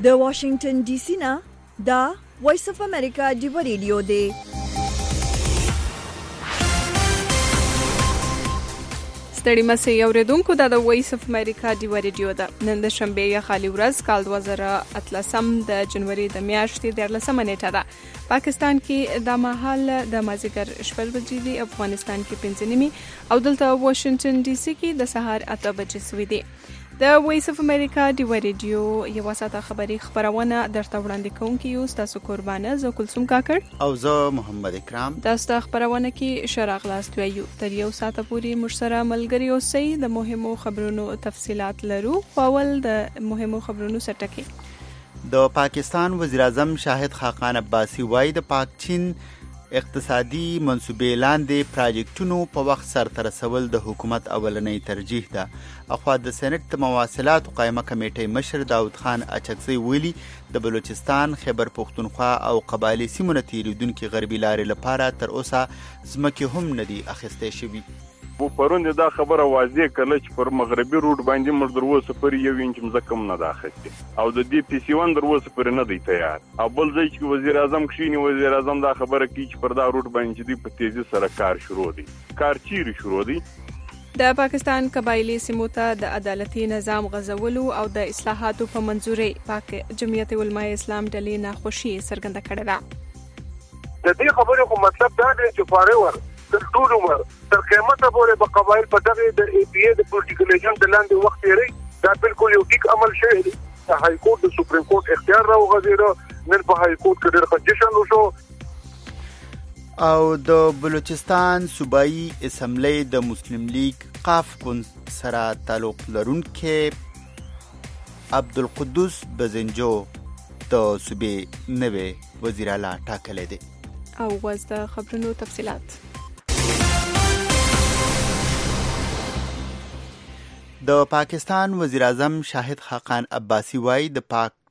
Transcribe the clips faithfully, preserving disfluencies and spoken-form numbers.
د واشنگټن ډي سي نه دا وایس اف امریکا ډیو ریډیو دی. ستړي مسئ اوریدونکو دا د وایس اف امریکا ډیو ریډیو ده. نن د شنبې یا خالي ورځ کال دوه زره اتلسم د جنوري د میاشتې دیارلسمه نیټه ده. پاکستان کې د مهال د مازیګر شپږ بجې دي، افغانستان کې پنځه نیمې او دلته واشنگټن ډي سي کې د سهار اته بجې سوي دي. د وایس اف امریکا ډیو ریډیو یوه ساعته خبري خبرونه درته وړاندې کوونکي یو ستاسو قربانه زه کلثوم کاکړ او زه محمد اکرام. تاسو ته خبرونه کې شراغ لاست ویو تر یو ساعته پورې موږ سره ملګري اوسئ. د مهمو خبرونو تفصيلات لرو. اول د مهمو خبرونو سرټکي. د پاکستان وزیر اعظم شاهد خاقان عباسي وايي د پاک چین اقتصادي منصوبې لاندې پراجیکټونو په وخت سرته رسول د حکومت اولنۍ ترجیح ده. اخوا د سېنات د مواصلاتو قایمه کمیټې مشر داود خان اچکزی ویلي د بلوچستان، خیبر پختونخوا او قبایلی سیمو نه تېرېدونکي غربي لارې لپاره تر اوسه ځمکې هم نه دي اخیستې شوي. و پرون دا خبره واضح کړه چې پر مغربي روډ باندې موږ در اوسه پر یو انچ مځکه هم نه ده اخیستې او د دې پی سی ون در اوسه پر نه دی تیار. او بل ځای چې وزیر اعظم کښیني وزیر اعظم دا خبره کوي چې پر دا روډ باندې چې دوی په تیزي سره کار شروع دي. کار چیرې شروع دي؟ د پاکستان قبایلی سیمو ته د عدالتي نظام غځولو او د اصلاحاتو په منظوري پاک جمعیت علماء اسلام ډلې ناخوشي څرګنده کړې ده. د دې خبرې خو مطلب دا دی چې فارور تر ټول عمر تر قیامته پورې به قبایل په دغه د ای پی ای د پولیټیکلیزم د لاندې وخت یې دا بالکل یو ټیک عمل شوی دی. د های کورټ د سپریم کورټ اختیار راوغځېده، نن په های کورټ کې ډېر خجشن وشو. او د بلوچستان صوبایي اسمبلی د مسلم لیگ قاف ګوند سره تعلق لرونکي عبدالقدوس بزنجو د صوبې نوی وزیر اعلی ټاکلی دی. او واز د خبرونو تفصيلات. د پاکستان وزیر اعظم شاهد خاقان عباسي وايي د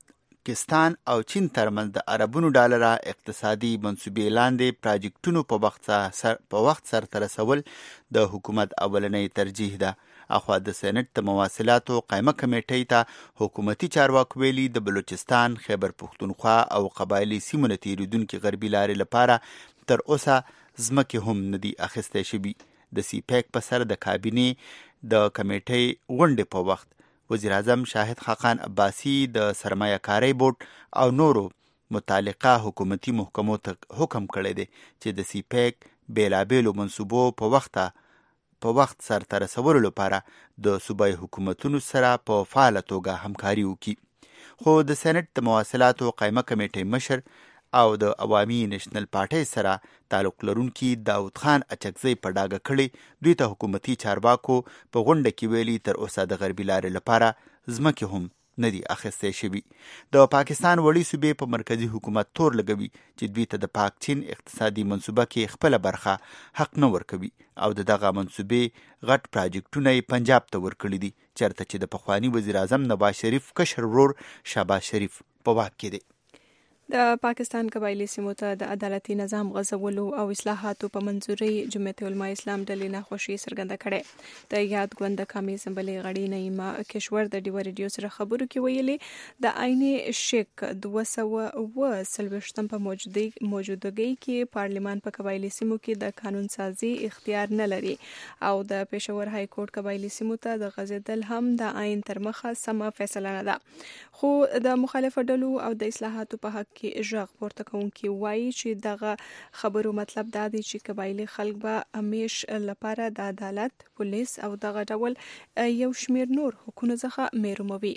پاکستان او چین ترمنځ د اربونو ډالره اقتصادي منصوبې لاندې پراجیکټونو په وخت سر په وخت سرته رسول د حکومت اولنۍ ترجیح ده. اخوا د سېنات د مواصلاتو قایمه کمیټې ته حکومتي چارواکو ویلي د بلوچستان، خیبر پختونخوا او قبایلی سیمو نه تېرېدونکي غربي لارې لپاره تر اوسه ځمکې هم نه دي اخیستې شوي. د سی پیک په سر د کابینې د کمیټې غونډې په وخت وزیر اعظم شاهد خاقان عباسي د سرمایه کارۍ بورډ او نورو متعلقه حکومتي محکمو ته حکم کړی دی چې د سی پیک بیلابیلو منصوبو په وخت په وخت سرته رسولو لپاره د صوبایي حکومتونو سره په فعاله توګه همکاري وکړي. خو د سېنات د مواصلاتو قایمه کمیټې مشر او د عوامي نېشنل پارټۍ سره تعلق لرونکي داود خان اچکزی په ډاګه کړي دوی ته حکومتي چارواکو په غونډه کې ویلي تر اوسه د غربي لارې لپاره ځمکې هم نه دي اخیستې شوي. د پاکستان وړي صوبې په مرکزي حکومت تور لګوي چې دوی ته د پاک چین اقتصادي منصوبه کې خپله برخه حق نه ورکوي او د دغه منصوبې غټ پراجیکټونه یې پنجاب ته ورکړي دي چېرته چې د پخواني وزیر اعظم نواز شریف کشر ورور شهباز شریف په واک کې دی. د پاکستان قبایلی سیمو ته د عدالتي نظام غځولو او اصلاحاتو په منظوري جمعیت علماء اسلام ډلې ناخوشي څرګنده کړې. د یاد ګوند د قومي اسمبلۍ غړي نعیمه کشور د ډیو ریډیو سره خبرو کې ویلي د عین شیک دوه سوه اوه څلوېښتم په موجودګۍ کې پارلمان په قبایلی سیمو کې د قانون سازي اختیار نه لري او د پېښور های کورټ قبایلی سیمو ته د غځېدل هم د عین تر مخه سمه فیصله نه ده. خو د مخالفو ډلو او د اصلاحاتو په حق کې ژغ پورته کوونکي وایي چې دغه خبرو مطلب دا دی چې قبایلی خلک به همیش لپاره د عدالت، پولیس او دغه ډول یو شمیر نور حقوقو څخه محروموي.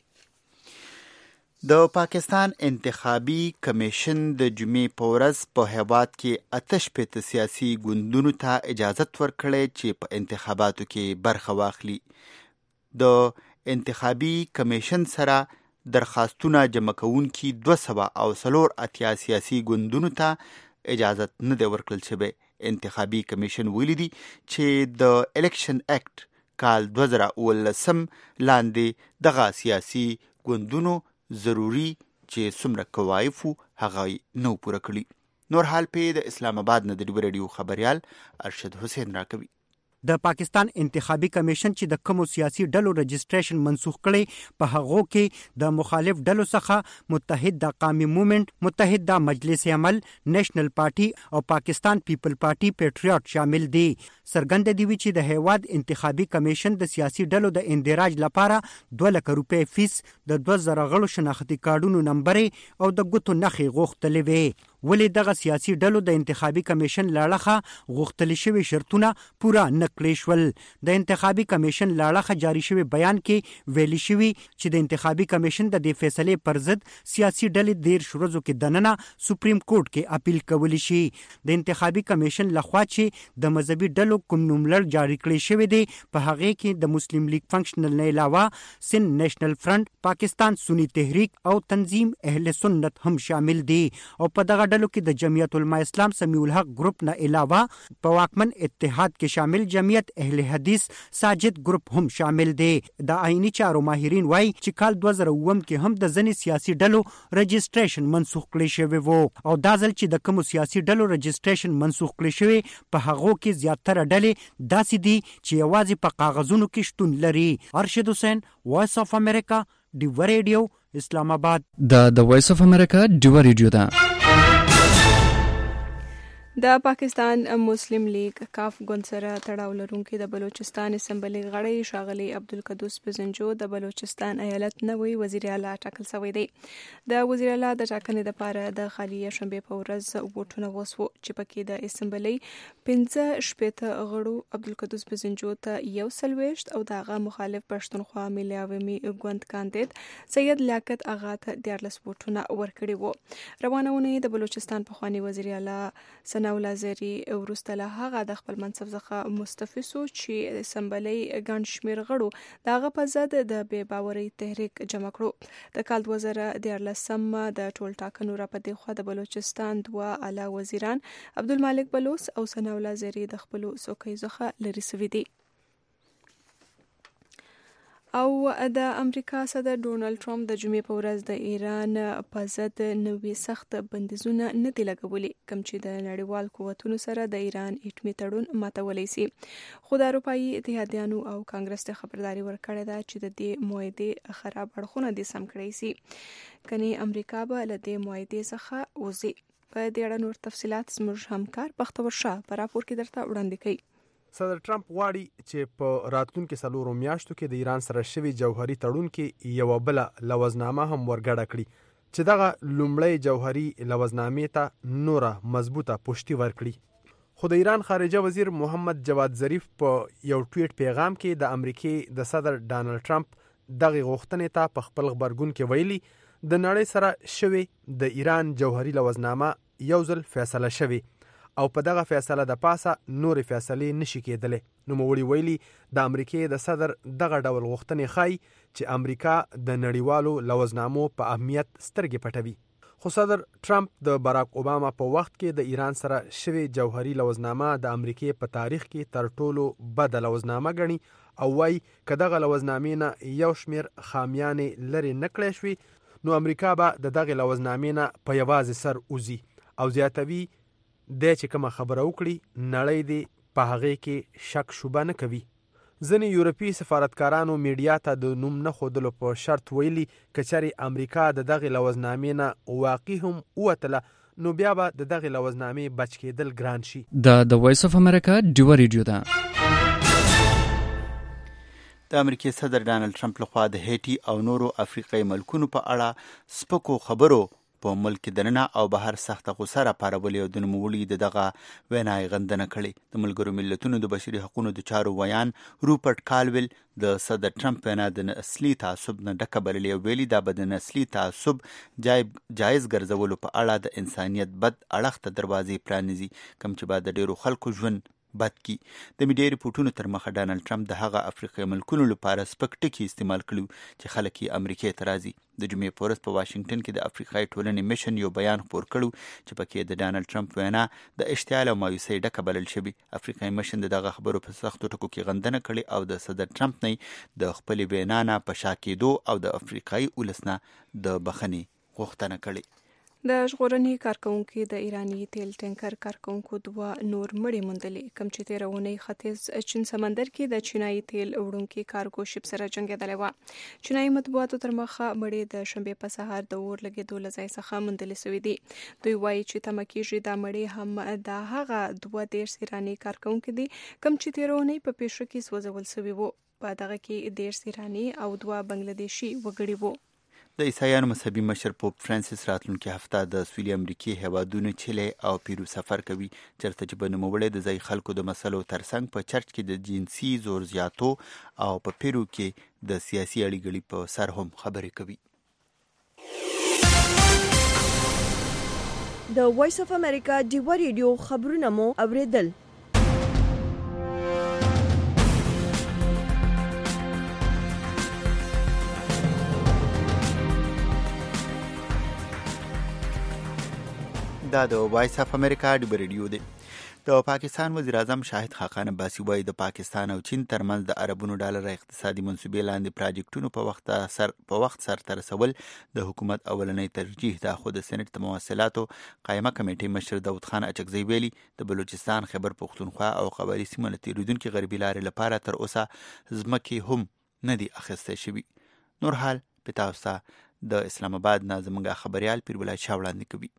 د پاکستان انتخابي کمیشن د جمعې په ورځ په هیواد کې اته شپېته سیاسي ګوندونو ته اجازت ورکړی چې په انتخاباتو کې برخه واخلي. د انتخابي کمیشن سره درخواستونه جمع کوونکي دوه سوه او څلور اتیا سیاسي ګوندونو ته اجازت نه دی ورکړل شوی. انتخابي کمیشن ویلي دي چې د الیکشن اکټ کال دوه زره اوولسم لاندې دغه سیاسي ګوندونو ضروري چې څومره قواعد وو هغه نو پوره کړي. نور حال په د اسلام آباد نه د ډیو ریډیو خبريال ارشد حسین راکوي. د پاکستان انتخابي کمیشن چې د کومو سیاسي ډلو رجسټریشن منسوخ کړي په هغو کې د مخالف ډلو څخه متحد د قومي موومېنټ، متحد د مجلس عمل، نېشنل پارټي او پاکستان پیپل پارټي پیټریوټ شامل دي. څرګنده دی چې د هیواد انتخابي کمیشن د سیاسي ډلو د اندراج لپاره دوه لکه روپۍ فیس، د دوه زره غړو شناختي کارډونو نمبرې او د ګوتو نښې غوښتلې وې. ولې دغه سیاسي ډلو د انتخابي کمیشن لاړخه غوښتل شوي شرطونه پوره نه کړی شول؟ د انتخابي کمیشن لاړخه جاری شوی بیان کې ویلي شوي چې د انتخابي کمیشن د دې فیصلې پر ضد سیاسي ډلې دېرش ورځو کې دننه سپریم کورټ کې اپیل کولی شي. د انتخابي کمیشن لخوا چې د مذهبي ډلو کوم نوملړ جاری کړی شوی دی په هغې کې د مسلم لیگ فنکشنل نه علاوه سند نیشنل فرنٹ، پاکستان سنی تحریک او تنظیم اهل سنت هم شامل دي. او په دغه ډلو کې د جمعیت علما اسلام سمیع الحق ګروپ نه علاوه په واکمن اتحاد کې شامل جمعیت اهل حدیث ساجد ګروپ هم شامل دي. د آئینی چارو ماهرین وایي چې کال دوه زره اووه کې هم د ځینې سیاسي ډلو رجسټریشن منسوخ کړی شوی وو، او دا ځل چې د کومو سیاسي ډلو رجسټریشن منسوخ کړی شوی په هغو کې زیاتره ډلې داسې دي چې یوازې په کاغذونو کې شتون لري. ارشد حسین، وایس اف امریکا، ډیوه ریډیو، اسلام آباد. دا د وایس اف امریکا ډیوه ریډیو ده. د پاکستان مسلم لیگ کاف ګوند سره تړاو لرونکي د بلوچستان اسمبلی غړی ښاغلی عبدالقدوس بزنجو د بلوچستان ایالت نوی وزیر اعلی ټاکل شوی دی. د وزیر اعلی د ټاکنې لپاره د خالي شنبې په ورځ ووټونه وسو چې پکې د اسمبلی پنځه شپېته غړو عبدالقدوس بزنجو ته یو څلوېښت او د هغه مخالف پښتونخوا ملي عوامي ګوند کاندید سید لیاقت اغا ته دیارلس ووټونه ورکړي وو. روانه اونۍ د بلوچستان پخوانی وزیر اعلی ثناءالله زری وروسته له هغه د خپل منصب څخه مستعفي شو چې اسمبلی ګڼ شمېر غړو د هغه په ضد د بې باورۍ تحریک جمع کړو. د کال دوه زره دیارلسم د ټول ټاکنو راپدې خوا د بلوچستان دوه اعلی وزیران عبدالمالک بلوچ او ثناءالله زری د خپلو څوکیو څخه لرې شوي دي. او د امریکا صدر ډونالد ټرمپ د جمعې په ورځ د ایران په ضد نوي سخت بندیزونه نه دي لګولي کوم چې د نړیوال قوتونو سره د ایران اټومي تړون ماتولی شي. خو د اروپایي اتحادیانو او کانګرس ته خبرداري ورکړې ده چې د دې معاهدې خراب اړخونه دې سم کړی شي، کني امریکا به له دې معاهدې څخه وځي. په دې اړه نور تفصيلات زموږ همکار بختور شاه په راپور کې درته وړاندې کوي. صدر ټرمپ غواړي چې په راتلونکو څلورو میاشتو کې د ایران سره شوی جوهري تړون کې یو بل لوزنامه هم ورګډه کړي چې دغه لومړی جوهري لوزنامې ته نوره مضبوطه پشتي ورکړي. خو د ایران خارجه وزیر محمد جواد ظریف په یو ټویټ پیغام کې د امریکای د صدر ډانلډ ټرمپ دغه غوښتنې ته په خپل خبرګون کې ویلي د نړۍ سره شوی د ایران جوهري لوزنامه یو ځل فیصله شوی او په دغه فیصله د پاسه نورې فیصلې نشي کېدلې. نو موړي ویلي د امریکای د صدر دغه ډول غوښتنې ښایي چې امریکا د نړیوالو لوزنامو په اهمیت سترګې پټوي. خو صدر ټرمپ د باراک اوباما په وخت کې د ایران سره شوی جوهري لوزنامه د امریکای په تاریخ کې تر ټولو بد لوزنامه ګڼي او وايي که دغه لوزنامې نه یو شمېر خامیانې لرې نه کړی شوي نو امریکا به د دغه لوزنامې نه په یوازې سر وځي او زیاتوي د چې کومه خبره وکړي نړۍ دې په هغې کې شک شوبه نه کوي. ځینې یورپي سفارتکارانو میډیا ته د نوم نه ښودلو په شرط ویلي که چېرې امریکا د دغې لوزنامې نه واقعي هم ووتله نو بیا به د دغې لوزنامې بچ کېدل ګران شي. دا د وایس اف امریکا ډیوه ریډیو ده. د امریکای صدر ډانلډ ټرمپ لخوا د هیټي او نورو افریقایي ملکونو په اړه سپکو خبرو په ملک دننه او بهر سخته غوسه راپارولې او د نوموړي د دغه وینا یې غندنه کړې. د ملګرو ملتونو د بشري حقوقو د چارو ویان روپرټ کالویل د صدر ټرمپ وینا د اصلي تعصب نه ډکه بللې او ویلي دا به د اصلي تعصب جایز ګرځولو په اړه د انسانیت بد اړخ ته دروازې پرانیزي کوم چې به د ډیرو خلکو ژوند بد کی. د میډیا ریپورټونو تر مخه ډانلډ ټرمپ د هغه افریقایي ملکونو لپاره سپک ټکي استعمال کړي چې خلک یې امریکای ته راځي. د جمعې په ورځ په واشنګټن کې د افریقایي ټولنې میشن یو بیان خپور کړو چې پکې د ډانلډ ټرمپ وینا د اشتعال او مایوسۍ ډکه بلل شوې. افریقایي میشن د دغه خبرو په سختو ټکو کې غندنه کړې او د صدر ټرمپ نه د خپلې وینا نه په شا کېدو او د افریقایي ولس نه د بخښنې غوښتنه کړې. د ژغورنې کارکونکو د ایراني تیل ټینکر کارکونکو دوه نور مړي موندلې، کوم چې تېره اونۍ ختیځ چین سمندر کې د چینایي تیل وړونکي کارګو شپ سره جنګېدلی وه. چینایي مطبوعاتو تر مخه مړي د شنبې په سهار د اور لګېدو له ځای څخه موندلې سوي دي. دوی وایي چې تمه کېږي دا مړي هم د هغه دوه دېرش ایراني کارکونکي دي کوم چې تېره اونۍ په پیښو کې سوځول سوي وو. په دغه کې دېرش ایراني او دوه بنګلادیشي وګړي وو. د عیسایانو مذهبي مشر پوپ فرانسیس راتلونکي هفته د سویلي امریکې هیوادونو چیلي او پیرو سفر کوي، چېرته چې به نوموړی د ځایي خلکو د مسلو ترڅنګ په چرچ کې د جنسي زور زیاتو او په پیرو کې د سیاسي اړیګړي په سر هم خبرې کوي. د وایس اف امریکا ډیوا ریډیو خبرونه مو اوریدل. دا د وایس اف امریکا ډیوا ریډیو دی. د پاکستان وزیر اعظم شاهد خاقان عباسي وایي د پاکستان او چین ترمنځ د اربونو ډالر اقتصادي منصوبې لاندې پراجیکټونو په وخت سر په وخت سر ته رسول د حکومت اولنۍ ترجیح ده. خو د سېنات د مواصلاتو قایمه کمیټې مشر داود خان اچکزی ویلي د بلوچستان، خیبر پختونخوا او قبایلي سیمو له تېرېدونکي غربي لارې لپاره تر اوسه ځمکې هم نه دي اخیستی شوي. نور حال په تاسو ته د اسلام آباد نه زموږ خبريال پیربلای شاه وړاندې کوي.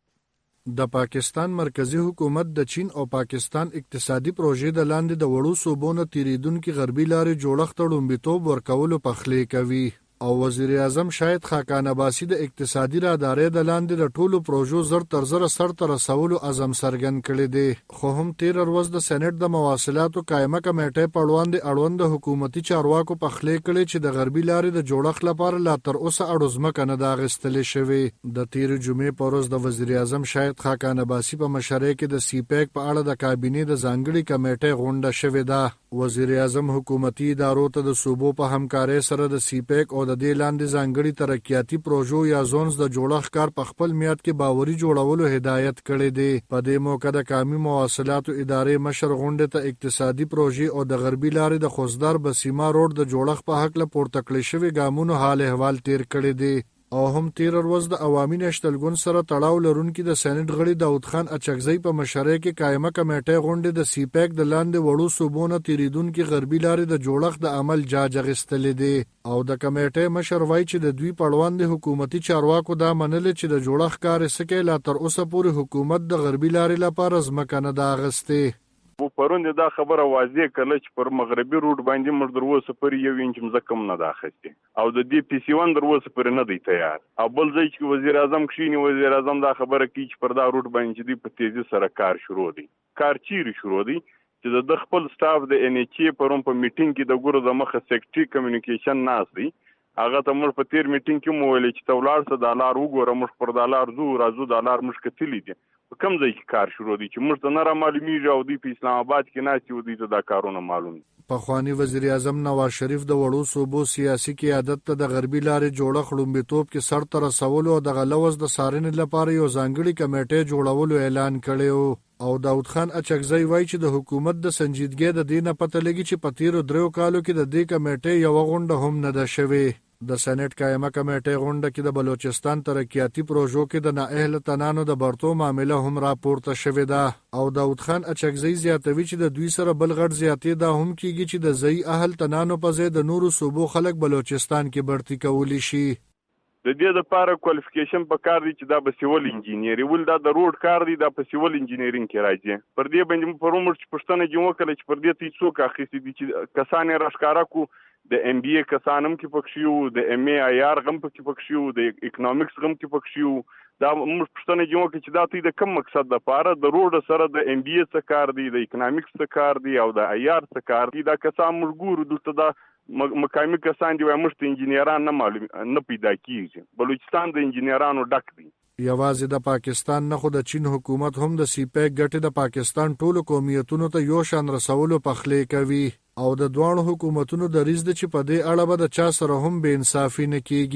د پاکستان مرکزی حکومت د چین او پاکستان اقتصادي پروژې د لاندې د وړو صوبو نه تېرېدونکي غربي لارې جوړښت ته لومړیتوب ورکولو پخلی کوي او وزیر اعظم شاهد خاقان عباسي د اقتصادي رادارۍ د لاندې د ټولو پروژو زر تر زره سر ته رسولو عزم څرګند کړی دی. خو هم تېره ورځ د سېنات د مواصلاتو قایمه کمیټې په وړاندې اړوند د حکومتي چارواکو پخلی کړی چې د غربي لارې د جوړښت لپاره لا تر اوسه اړو ځمکه نه ده اخیستلې شوې. د تېرې جمعې په ورځ د وزیر اعظم شاهد خاقان عباسي په مشرۍ کې د سی پیک په اړه د کابینې د ځانګړي کمیټې غونډه شوې ده. وزیر اعظم حکومتي ادارو ته د صوبو په همکارۍ سره د سی پیک او د دې لاندې ځانګړي ترقیاتي پروژو یا زونز د جوړښت کار په خپل میاد کې باوري جوړولو هدایت کړی دی. په دې موقع د قومي مواصلاتو ادارې مشر غونډې ته اقتصادي پروژې او د غربي لارې د خوزدار بسیما روډ د جوړښت په حق له پورته کړې شوي ګامونو حال احوال تیر کړی دی. او هم تېره ورځ د عوامي نشتلګون سره تړاو لرونکي د سېنات غړي داود خان اچکزی په مشرۍ کې قایمه کمیټې غونډې د سی پیک د لاندې وړو صوبو نه تېرېدونکي غربي لارې د جوړښت د عمل جاج اخیستلې دی. او د کمیټې مشر وایي چې د دوی په وړاندې حکومتي چارواکو دا منلې چې د جوړښت کار یې څه کوي لا تر اوسه پورې حکومت د غربي لارې لپاره ځمکه نه ده اخیستې. و پرون دا خبره واضح کړه چې پر مغربي روډ باندې موږ در اوسه پورې یو انچ مځکه هم نه ده اخیستې او د دې پی سی ون در اوسه پورې نه دی تیار. او بل ځای چې وزیر اعظم کښیني وزیر اعظم دا خبره کوي چې پر دا روډ باندې چې دوی په تیزي سره کار شروع دی. کار چیرې شروع دی چې د خپل سټاف د ان ایچ ای پرون په میټینګ کې د ګورو د مخه سیکټري کمیونیکیشن ناس دی. هغه ته موږ په تیر میټینګ کې مو ویل چې تولار څه د لار وګوره، موږ پر د لار زو راځو د لار موږ کتلی دي په کوم ځای کې کار شروع دي چې موږ ته نه را معلومیږي او دوی په اسلام آباد کې ناستي و دوی ته دا کارونه معلوم دي. پخوانی وزیر اعظم نواز شریف د وړو صوبو سیاسي قیادت ته د غربي لارې جوړښت لومړیتوب کې سر ته رسولو او د غلوز د څارنې لپاره یو ځانګړي کمیټې جوړولو اعلان کړی و. او داود خان اچکزی وایي چې د حکومت د سنجیدګۍ د دې نه پته لګي چې په تیرو دریو کالو کې د دې کمیټې یوه غونډه هم نه ده شوې. د سېنات قایمه کمیټې غونډه کې د بلوچستان ترقیاتي پروژو کې د نااهله تنانو د برتو معامله هم راپورته شوې ده. او داود خان اچکزی زیاتوي چې د دوی سره بل غټ زیاتې دا هم کیږي چې د ځای اهل تنانو په ځای د نورو صوبو خلک بلوچستان کې برتی کولی شي. د دې لپاره کوالیفیکیشن په کار دی چې دا به سیول انجینیر ول دا د روډ کار دی دا په سیول انجینیرینګ کې راځي. پر دې باندې په رومر چې پښتنه جوړ کړي چې پر دې ته څوک اخیستي دي چې کسان راښکارا کو د ایم بی ای کسانم کې پکښیو، د ایم ای آی آر غم کې پکښیو، د اکونومکس غم کې پکښیو. دا موږ پښتنه جوړ کړي چې دا ته د کوم مقصد لپاره د روډ سره د ایم بی ای څخه کار دی، د اکونومکس څخه کار دی او د آی آر څخه کار دی. دا کسان موږ ګورو دلته دا مقامی کسان دی موږ ته انجینران نه معلوم نه پیدا کیږي. بلوچستان د انجینرانو ډک دی. یوازې د پاکستان نه خو د چین حکومت هم د سی پیک ګټې د پاکستان ټولو قومیتونو ته یو شان رسولو پخلی کوي او د دوانو حکومتونو د ریز د چې په دې اړه به د چا سره هم بې انصافي نه کیږي.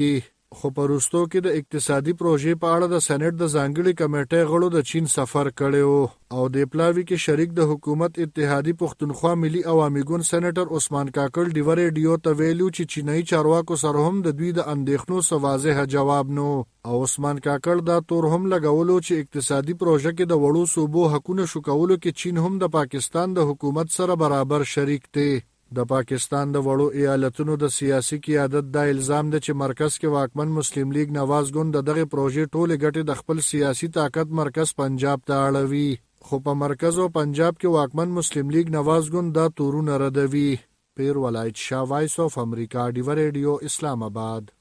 خو په وروستو کې د اقتصادي پروژې په اړه د سېنات د ځانګړي کمیټې غړو د چین سفر کړی او د پلاوي کې شریک د حکومت اتحادی پښتونخوا ملي عوامي ګوند سېنیټر عثمان کاکړ ډیو ریډیو ته ویلو چې چینایي چارواکو سره هم د دوی د اندېښنو سوازه جواب نو او عثمان کاکړ دا تور هم لګولو چې اقتصادي پروژه کې د وړو صوبو حقوقو شو کولو کې چین هم د پاکستان د حکومت سره برابر شریک دی. د پاکستان د وړو ایالتونو د سیاسي قیادت دا الزام دی چې مرکز کې واکمن مسلم لیگ نواز ګوند دغه پروژې ټوله ګټې د خپل سیاسي طاقت مرکز پنجاب ته اړوي خو په مرکز او پنجاب کې واکمن مسلم لیگ نواز ګوند دا تورونه ردوي. پیر ولایت شاه وایس اف امریکا ډیو ریډیو اسلام آباد.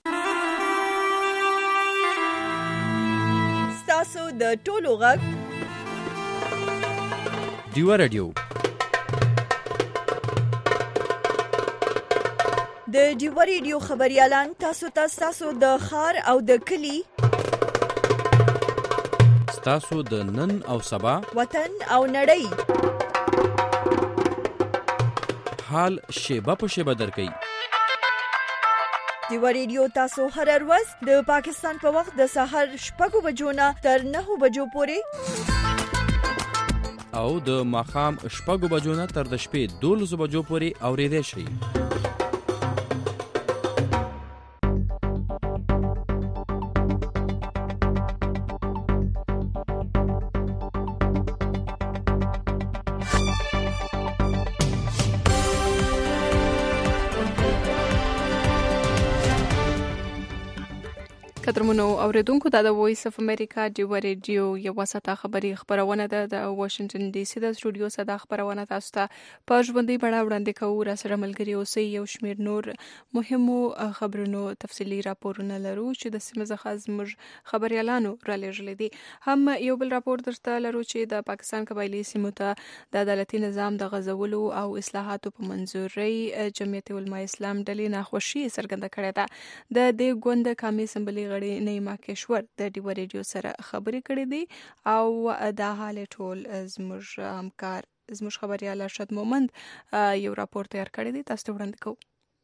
تاسو د ټولو غږ ډیو ریډیو د ډیو ریډیو خبريالان تاسو ته تاسو د خار او د کلی تاسو د نن او سبا وطن او نړۍ حال شیبه په شیبه درکې. ډیو ریډیو تاسو هر ورځ د پاکستان په وخت د سحر شپږ بجو نه تر نهه بجو پورې او د ماخام شپږ بجو نه تر د شپې دولس بجو پورې اورېدای شئ. قدرمنو اوریدونکو دا د وایس اف امریکا ډیو ریډیو یو وساته خبري خبرونه ده د واشنگټن ډي سي د سټوډیو صدا خبرونه تاسو ته په ژوندۍ بڼه وړاندې کوو. را سره ملګری اوسئ. یو شمیر نور مهمو خبرونو تفصيلي راپورونه لرو چې د سیمه څخه زموږ خبريالانو را لېږلي دي. هم یو بل راپور درته لرو چې د پاکستان قبایلی سیمو ته د عدالتي نظام د غزولو او اصلاحاتو په منځوري جمعیت علماء اسلام ډلې ناخوشي څرګنده کړې ده. د دې ګوند قومي اسمبلی نیما کشور د ډیو ریډیو سره خبرې کړې دي او دا حال ټول زموږ همکار زموږ خبريال ارشد مومند یو راپور تیار کړی دی. تاسو ته وړاندې کوو.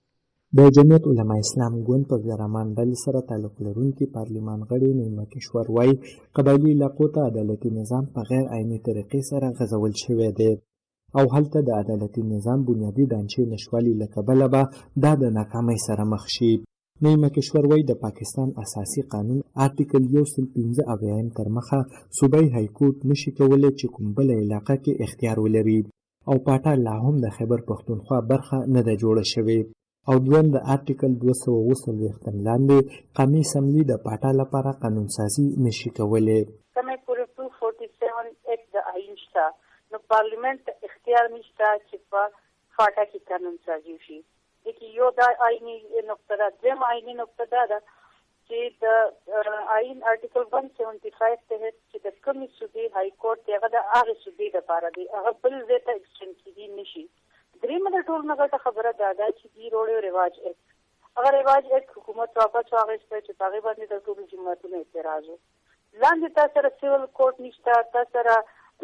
د جمعیت علماء اسلام ګوند په زرامان ډلې سره تعلق لرونکي پارلمان غړي نیما کشور وايي قبایلی علاقو ته عدالتي نظام په غیر عیني طریقې سره غزول شوی دی او هلته د عدالتي نظام بنیادی ډانچې نشوالي له کبله به دا د ناکامۍ سره مخ شي. نیما کشور وايي د پاکستان اساسي قانون آرټیکل یو سل پنځه اویایم تر مخه صوبایي های کورټ نشي کولی چې کوم بله علاقه کې اختیار ولري او پاټا لا هم د خیبر پښتونخوا برخه نه ده جوړه شوې او دویم د آرټیکل دوه سوه اووه څلوېښتم لاندې قومي اسمبلي د پاټا لپاره قانون سازي نشي کولی. کمې پورې ټو فورټي سیون اکټ د آئین شته نو پارلیمنت اختیار نشته چې په فاټا کې قانون سازي وشي. لیکن یو دا آئینی نقطه ده. دویم آئینی نقطه دا ده چې د آئین آرټیکل ون سیونټي فایو تحت چې د کومې صوبې های کورټ دی هغه د هغې صوبې دپاره دی هغه بل ځای ته ایکسټینډ کېدی نشي. درېیمه د ټولو نه ګټه خبره دا ده چې دوی روړی رواج اکټ هغه رواج اکټ حکومت واپس واخیستی چې په هغې باندې د ټولو جماعتونو اعتراض و. لاندې تا سره سیول کورټ نشته، تا سره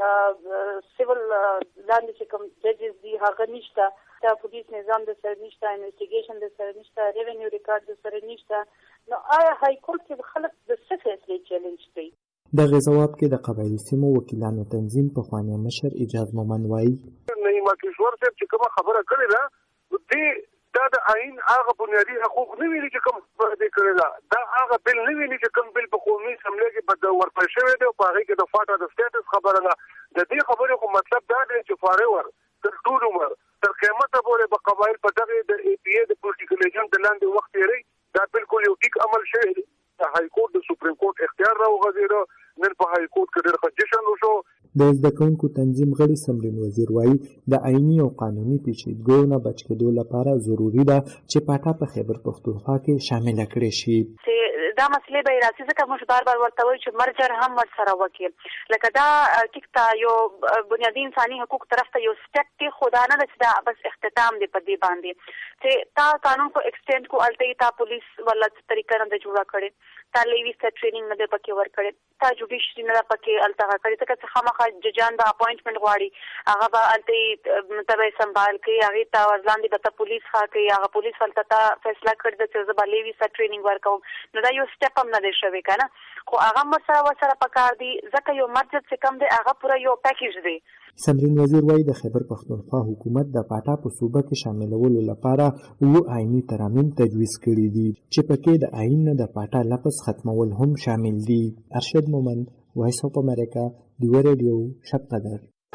سیول لاندې چې کوم ججز دي هغه نشته، تا پولیس نظام د سره نشته، انویسټیګیشن د سره نشته، ریونیو ریکارډ د سره نشته. نو آیا های کورټ کې خلک د څه فیصلې چیلنج کوي؟ دغه ځواب کې د قبایلي سیمو وکیلانو تنظیم پخوانی مشر اجاز مومن وایي نیما کشور صاحب چې کومه خبره کړې ده دې دا د آئین هغه بنیادي حقوق نه ویلي چې کوم خبره دې کړې ده، دا هغه بل نه ویلي چې کوم بل په قومي اسمبلۍ کې به ورکړل شوی دی او په هغې کې د فاټا د سټیټس خبره ده. د دې خبرې خو مطلب دا دی چې فارور تر ټول عمر تر قیامته پورې به قبایل په دغې د ای پی ای د پولیټیکل ایجنټ د لاندې وخت تېروي. دا بالکل یو ټیک عمل شوی دی. د های کورټ د سپریم کورټ اختیار راوغځېده، نن په های کورټ کې ډېر ښه جشن وشو. د زده کوونکو تنظیم غړي سمرین وزیر وایي د آئیني او قانوني پیچیدګیو نه بچ کېدو لپاره ضروري ده چې پاټا په خیبر پښتونخوا کې شامله کړې شي. دا مسلې به راسي ځکه موږ بار بار ورته وایو چې مرجر هم ورسره وکړي. لکه دا ټیک ته یو بنیادي انساني حقوق طرف ته یو سټپ دی، خو دا نه ده چې دا بس اختتام دی په دې باندې چې تا قانون کو ایکسټینډ کو الته تا پولیس ولا طریقه نه ده جوړه کړې، تا لیوي سټ ټریننګ نه ده پکې ورکړې، الته جوډیشري نه پکې الته کړي ته چې خامخا ججان به اپوینټمنټ غواړي هغه به الته متبع سنبال کوي هغه ته ورلاندې به پولیس ښه کوي هغه پولیس ولته تا فیصله کړی چې زه به لیوي سره ټریننګ ورکوم نو دا یو سټپ هم نه دی شوی کنه خو هغه مسره وسره پکار دی ځکه یو مسجد چې کم دی هغه پوره یو پیکیج دی. سمرین وزیر وایي د خیبر پښتونخوا حکومت د پاټا په صوبه کې شاملولو لپاره اووه آئیني ترامیم تجویز کړي دي چې پکې د آئین نه د پاټا لفظ ختمول هم شامل دي. ارشد مومن، وایس اف امریکا، ډیو ریډیو، شب قدر.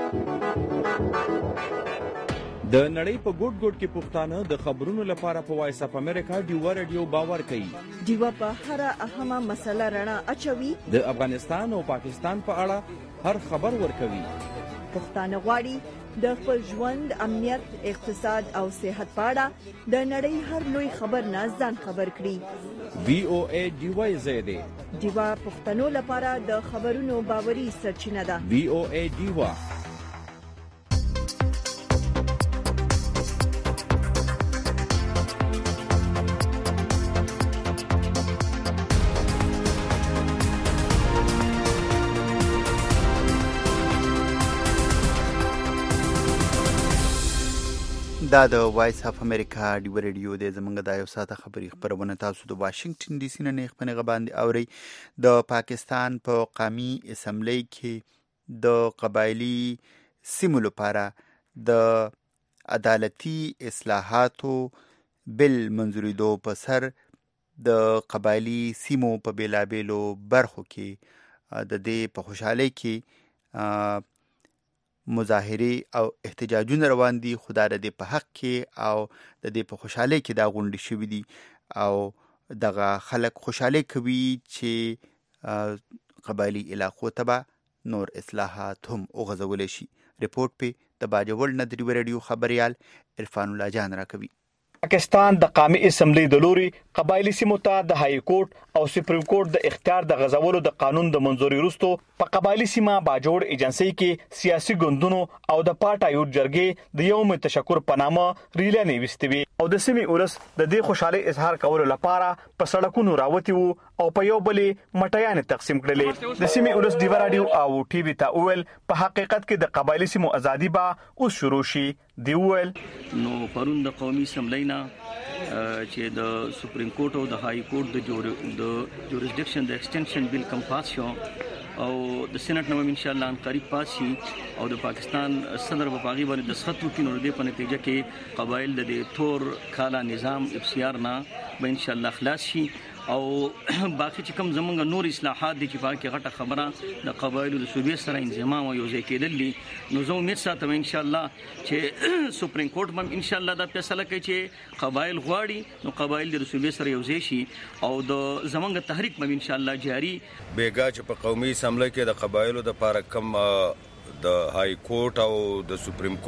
د نړۍ په ګوټ ګوټ کې پښتانه د خبرونو لپاره په وایس اف امریکا ډیو ریډیو باور کوي. ډیو په هر اهمه مسله رڼا اچوي. د افغانستان او پاکستان په اړه هر خبر ورکوي. پښتانه غواړي د خپل ژوند، امنیت، اقتصاد او صحت په اړه د نړۍ هر لوی خبر نه ځان خبر کړي. وی او ای ډیو زیاده ډیو پښتنو لپاره د خبرونو باوري سرچینه ده. وی او ای ډیو. دا د وایس اف امریکا ډیو ریډیو د زمونږ د یو ساعته خبري خبرونه تاسو د واشنگټن ډي سي نه نه خپنه غباندې اوري. د پاکستان په قومي اسمبلی کې د قبایلی سیمو لپاره د عدالتي اصلاحاتو بل منظوریدو په سر د قبایلی سیمو په بیلابیلو برخو کې د دې په خوشحالۍ کې مظاهره او احتجاجونه روان دي. خو دا د دې په حق کې او د دې په خوشحالۍ کې دا غونډې شوي دي او دغه خلک خوشحالۍ کوي چې قبایلی علاقو ته به نور اصلاحات هم وغځولی شي. رپورټ په د باجوړ نه د ډیو ریډیو خبریال عرفان الله جان راکوي. پاکستان د قومي اسمبلی د لوري قبایلی سیمو ته د های کورټ او سپریم کورټ د اختیار د غځولو د قانون د منځوري وروسته په قبایلی سیمه باجوړ ایجنسی کې سیاسي ګوندونو او د پاټا یو جرګې د یوم تشکر په نامه ریلې نیوستوي او د سیمې ورس د دې خوشحالي اظهار کولو لپاره په سړکونو راوتی وو او په یو بلې مټیان تقسیم کړلې. د سیمې ورس ډیو رادیو او ټي وي ته ویل په حقیقت کې د قبایلی سیمو ازادي به اوس شروع شي. دی ویل نو پرون د قومي اسمبلی نه چې د سپریم کورټ او د های کورټ د جوړ د جوریسډکشن د ایکسټنشن بیل کم پاس شو او د سېنات نو ان شاء الله ان قریب پاس شي او د پاکستان صدر په باغی باندې د سخت وکینو د په نتیجه کې قبایل د تور کالا نظام اف سی آر نه به ان شاء الله خلاص شي او باقي چې کوم زمونږ نور اصلاحات دي چې پاکه غټه خبره د قبایلو د صوبې سره انضمام او یو ځای کېدل دي. نو زه امید ساتم ان شاء الله چې سپریم کورټ هم ان شاء الله دا فیصله کوي چې قبایل غواړي نو قبایل د صوبې سره یو ځای شي او د زمونږ تحریک هم ان شاء الله جاری. بیګا چې په قومي اسمبلی کې د قبایلو د لپاره کم د های کورټ او د سپریم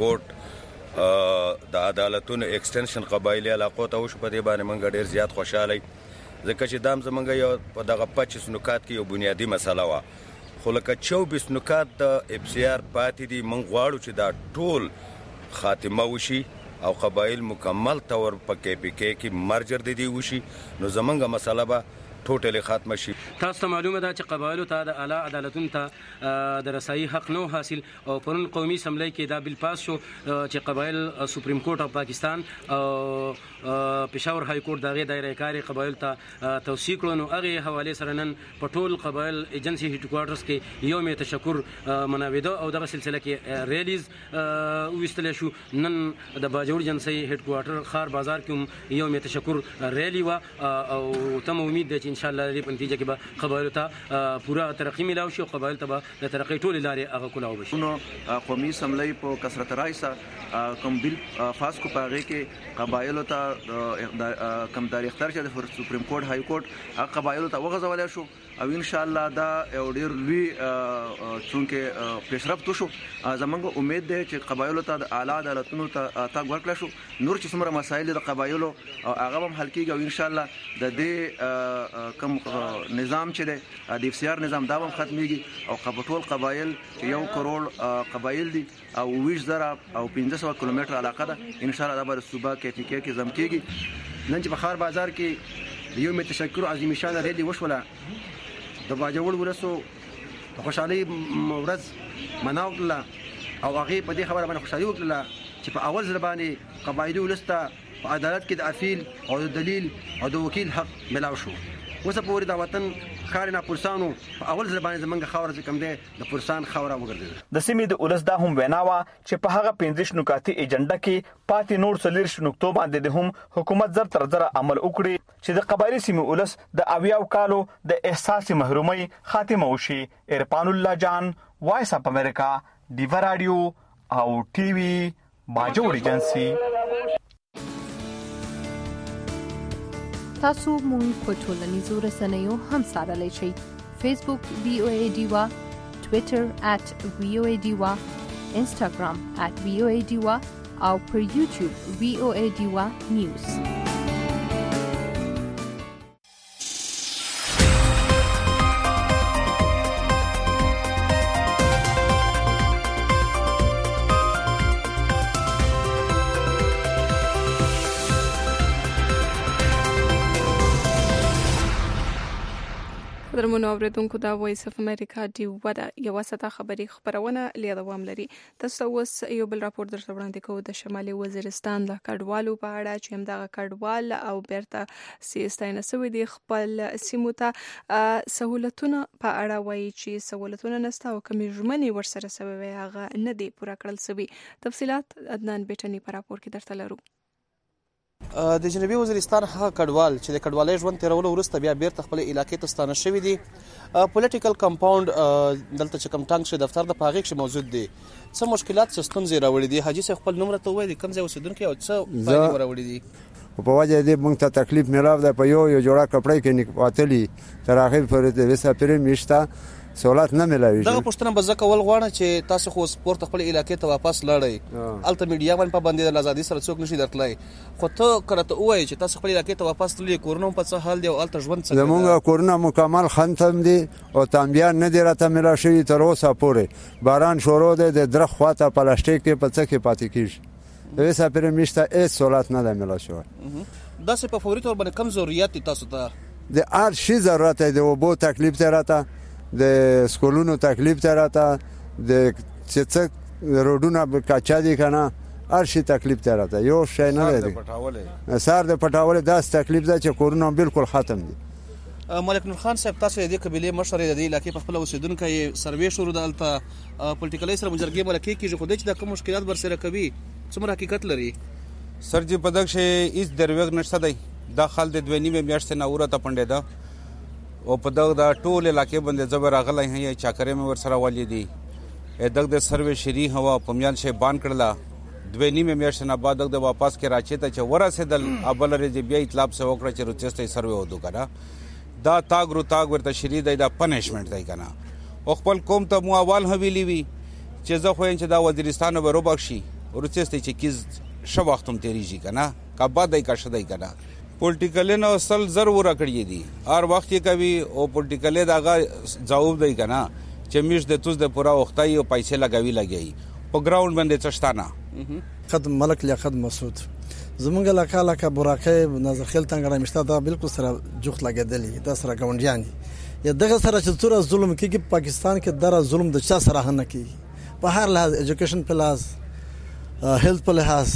کورټ د عدالتونو ایکسټنشن قبایلی علاقو ته وشو په دې باندې موږ ډیر زیات خوشاله ځکه چې دام زمونږ یو په دغه پچیس نکات کې یو بنیادی مسله وه خو لکه چوبیس نکات د اف سی آر پاتې دي. موږ غواړو چې دا ټول خاتمه وشي او قبایل مکمل طور په کې پی کې کې مرجر د دې وشي نو زمونږ مسله به ټوټلی ختمه شي. تاسو ته معلومه ده چې قبایلو ته د اعلی عدالتونو ته د رسایي حق نو حاصل او پرون قومي اسمبلی کې دا بل پاس شو چې قبایل سپریم کورټ او پاکستان او پېښور های کورټ دغه دایره کاری قبایل ته توصیه کړو. نو هغه حواله سره نن په ټول قبایل ایجنسی هډ کوارټرز کې یوم تشکر مناوده او دغه سلسله کې ریلیز وستل شو. نن د باجوړ ایجنسی هډ کوارټر خار بازار کې یوم تشکر ریلی و او تم امید ده ان شاء الله لري په نتیجه کې به قبایل ته پورا ترقی ملاوي شي او قبایل ته به د ترقی ټول لارې هغه کولاو بشي. نو قومي اسمبلی په کثرت رایسه کوم بیل فاس کو پاغه کې قبایل ته کم دار اختیار چې د سپریم کورټ های کورټ هغه قبایل ته وغځول شو او ان شاء الله دا یو ډیر لوی څونکه پیشرفت شو. زمونږ امید ده چې قبایل ته د اعلی عدالتونو ته تاګ ورکړل شو نور چې څومره مسایل د قبایلو هغه هم حل کیږي او ان شاء الله د دې کوم نظام چې د اف سی آر نظام دا هم ختميږي او قبطول قبایل چې یو کروڑ قبایل دي او ویش زره او پنځه سوه کیلومتر علاقه ده ان شاء الله دا به صوبه کې ټیکې کې زم کیږي. نن چې بخار بازار کې یوم تشکر عظیم شان ریلی وشوله د باجوړ ورسو خوشحالي ورځ مناو کړله او هغه په دې خبره باندې خوشحالي وکړله چې په اول ځل باندې قبایلی ولسته په عدالت کې د اپیل او د دلیل او د وکیل حق ملاو شو. اوس په ور د وطن خارنه پرسانو په اول ځل باندې زمونږ خاور چې کوم دی د پرسان خاور وګرځي. د سیمې د ولس دا هم ویناوه چې په هغه پنځه نکاتی ایجنډا کې پاتې نور څلور شنوکتو باندې د هم حکومت زر تر زر عمل وکړي چې د قبایلی سیمې ولس د اویاو کالو د احساس محرومي خاتمه وشي. ارفان الله جان، وایس اپ امریکا، دیوا رادیو او ټي وي باجوړ ایجنسی. تاسو مونږ په ټولنیزو رسنیو هم سره شئ. فیسبوک وی او ای ډیوا، ټوئیټر ات وی او ای ډیوا، انسټاګرام ات وی او ای ډیوا او پر یوټیوب وی او ای ډیوا نیوز. درمونو اوریدونکو دا وایس اف امریکا دی ودا یو وسته خبري خبرونه لیدوام لري. تاسو اوس یو بل راپور درته وړاندې کوو د شمالي وزیرستان له کډوالو په اړه چې همدغه کډوال او بیرته سیستاینه سوي دي خپل سیمو ته سہولتونه په اړه وایي چې سہولتونه نسته او کمی ژمنې ورسره سوي هغه نه دی پوره کړل سوي. تفصيلات عدنان بیٹنی په راپور کې درته لرو. د جنوبي وزیرستان هغه کډوال چې د کډوالۍ ژوند تیرولو وروسته بیا بیرته خپل علاقې ته ستانه شوي دي. پولیټیکل کمپاوند دلته چې کوم ټانک شي دفتر د پاغې کې موجود دي. څه مشکلات څه ستونزې راوړي دي؟ حاجي صاحب خپل نوم راته ووایي، کوم ځای اوسېدونکی او څه فایدې راوړي دي؟ په وجه دې موږ ته تکلیف میلاو ده. په یو یو جوړه کپړې کې نکواتلی تر اخر پورې د وسه پرې میشته سہولت نه ملاوي. دغه پښتنه به زکه ول غواړم چې تاسو خو سپورت خپل علاقې ته واپس لاړئ. الته میډیا باندې پابندي د آزادي سره څوک نشي درتلای. خو ته کرته وایي چې تاسو خپل علاقې ته واپس تللی کورونه په څه حال دی او الته ژوند څنګه؟ زمونږ کورونه مکمل ختم دي او تنبیه نه دی راته ملا شوی تر اوسه پورې. باران شروع دی د درخ خواته پلاستیک کې په څه کې پاتې کیږي. د وسه پرې میشته هیڅ سہولت نه ده ملا شوی. داسې په فوري تور باندې کم ضرورت تاسو ته؟ د هر شي ضرورت دی. د وبو تکلیف ته راته، د سکولونو تکلیف ته راته، د چې روډونه کاچا دي کنه هر شي تکلیف ته راته. یو شی نه دی سار د پټاول داس تکلیف ده چې کورونه بالکل ختم دي. ملک نور خان صاحب تاسو د قبيله مشر د علاقې په خپل اوسیدونکو سروې شروع د الته پولیټیکلي سره مجرګي ملکي کې خو د چې د کوم مشکلات برسره کوي څومره حقیقت لري؟ سر جی پدک شي اس درویغ نشته دی. دا خل د دوی نیمه میاشتې نه اوره ته پنده ده او په دغه د ټول علاقې باندې زبر راغلی هي چاکرې مې ور سره ولې دي. دغه د سروې شری هوا پمیان شي بان کړله. دوی نیمه میاشتې نه بعد دغه واپس کې راچې ته چې ورسېدل ابل رې بیا اطلاع سره وکړه چې روچسته سروې ودو کړه. دا تاګ رو تاګ ورته شری دی، دا پنیشمنت دی کنه. او خپل قوم ته مو اول حویلی وی چې زه خو چې دا وزیرستان به روبخشي روچسته چې کیز شو وختم تیریږي کنه کبا دای کا شدای کنه. پولیټیکل نه اصل ضرور کړی دي هر وخت کې کوي او پولیټیکل دغه جواب دی کنه چې میش د توس د پورا وختای او پیسې لګوي لګي په ګراوند باندې چشتانه. خدم ملک لیاقت مسعود زمونږ علاقه علاقه براکه نظرخیل تنګړه مشته دا بالکل سره جوخت لګیدلی دا سره ګوندیان دي. یا دغه سره چې تور ظلم کیږي پاکستان کې در ظلم د چا سره نه کیږي په هر لحاظ ایجوکیشن په لحاظ، هیلث په لحاظ،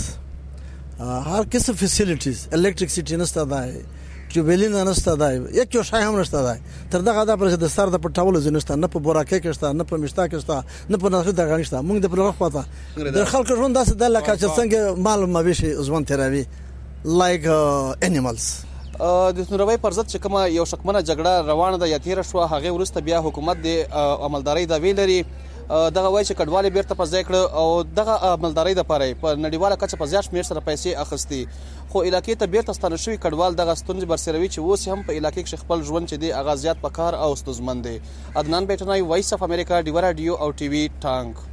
هر قسم فیسیلیټیز، الیکټریسيټي نشته ده، جوبلینا نشته ده، یک یو شای هم نشته ده. تر دغه دا پر د سر د پټاول زنهسته نه په بوراکه کې شته نه په مشتا کې شته نه په نخښه دغه نشته. موږ د پرغه خواته د خلکو ژوند داسې د لکه چې څنګه معلومه وشي ځوان تیروي لایک انیمالز. د نوروي پر ضد چې کومه یو شکمنه جګړه روانه ده یا تیر شو هغه ورسته بیا حکومت د عملداري دا ویل لري. دغه وایي چې کډوالي بیرته په ځای کړ او دغه عملداري د پاره په نړیواله کچه په زیات شمېر سره پیسې اخستي. خو علاقې ته بیرته ستانه شوي کډوال دغه ستونزې برسروي چې اوس هم په علاقې کې خپل ژوند چې دی هغه زیات په کار او ستونزمن دی. عدنان بیٹنای، وایس اف امریکا، دیوا رادیو او ټي وي ټانګ.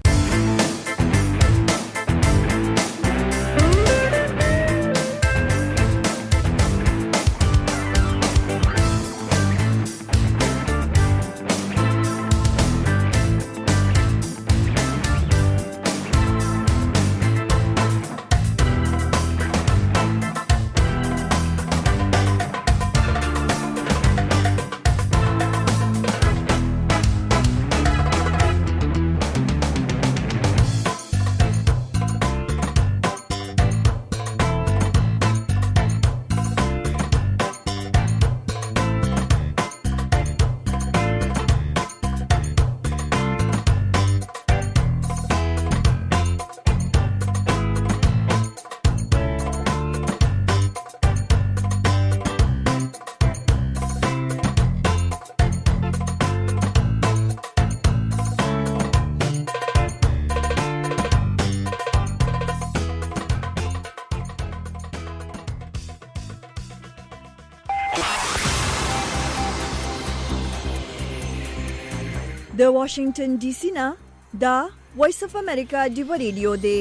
د واشنگټن ډي سي نه دا وایس اف امریکا ډیو ریډیو دی.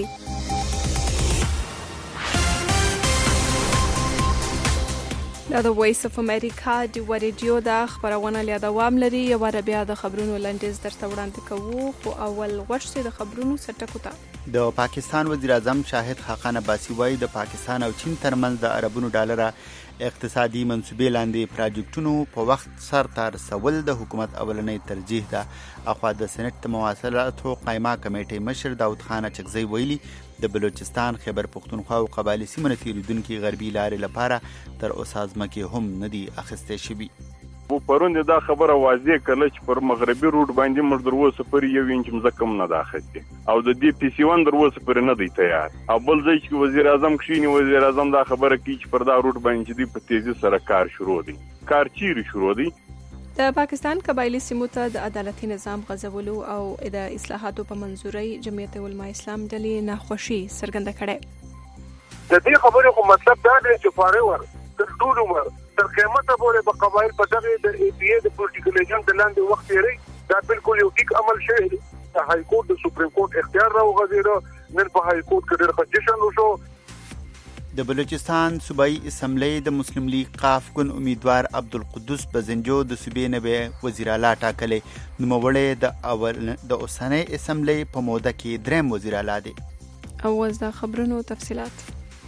دا د وایس اف امریکا ډیو ریډیو دا خبرونه له دوام لري. یو بیا د خبرونو لنډیز درته وړاندې کوو، خو اول غوښتي د خبرونو سرټکو ته. د پاکستان وزیر اعظم شاهد خاقان عباسي وایي د پاکستان او چین ترمنځ د عربونو ډالره اقتصادي منصوبې لاندې پراجیکټونو په وخت سر ته رسول د حکومت اولنۍ ترجیح ده. اخوا د سېنات د مواصلاتو قایمه کمیټې مشر داود خان اچکزی ویلي د بلوچستان، خیبر پختونخوا او قبایلی سیمو نه تېرېدونکي غربي لارې لپاره تر اوسه ځمکې هم نه دي اخیستې شوي. و پرون دا خبره واضح کړه چې پر مغربي روډ باندې موږ در اوسه پورې یو انچ مځکه هم نه ده اخیستې او د دې پي سي ون در اوسه پورې نه دی تیار. او بل ځای چې وزیر اعظم کښېني، وزیر اعظم دا خبره کوي چې پر دا روډ باندې چې دوی په تیزي سره کار شروع دی. کار چیرې شروع دی؟ د پاکستان قبایلی سیمو ته د عدالتي نظام غځولو او د اصلاحاتو په منظورۍ جمعیت علماء اسلام ډلې ناخوشي څرګنده کړې. د دې خبرې خو مطلب دا دی چې فارور تر ټول عمر تر قیامته پورې به قبایل په دغه د ای پی ای د پولیټیکل ایجنټ د لاندې وخت یې دا بالکل یو ټیک عمل شوی دی. د های کورټ د سپریم کورټ اختیار راوغځېده، نن په های کورټ کې ډېر ښه جشن وشو. د بلوچستان صوبایي اسمبلی د مسلم لیگ قاف ګوند امیدوار عبدالقدوس بزنجو د صوبې نوی وزیر اعلی ټاکلی. نوموړی د اول د اوسنۍ اسمبلی په موده کې دریم وزیر اعلی دی. اوس د خبرونو تفصیلات.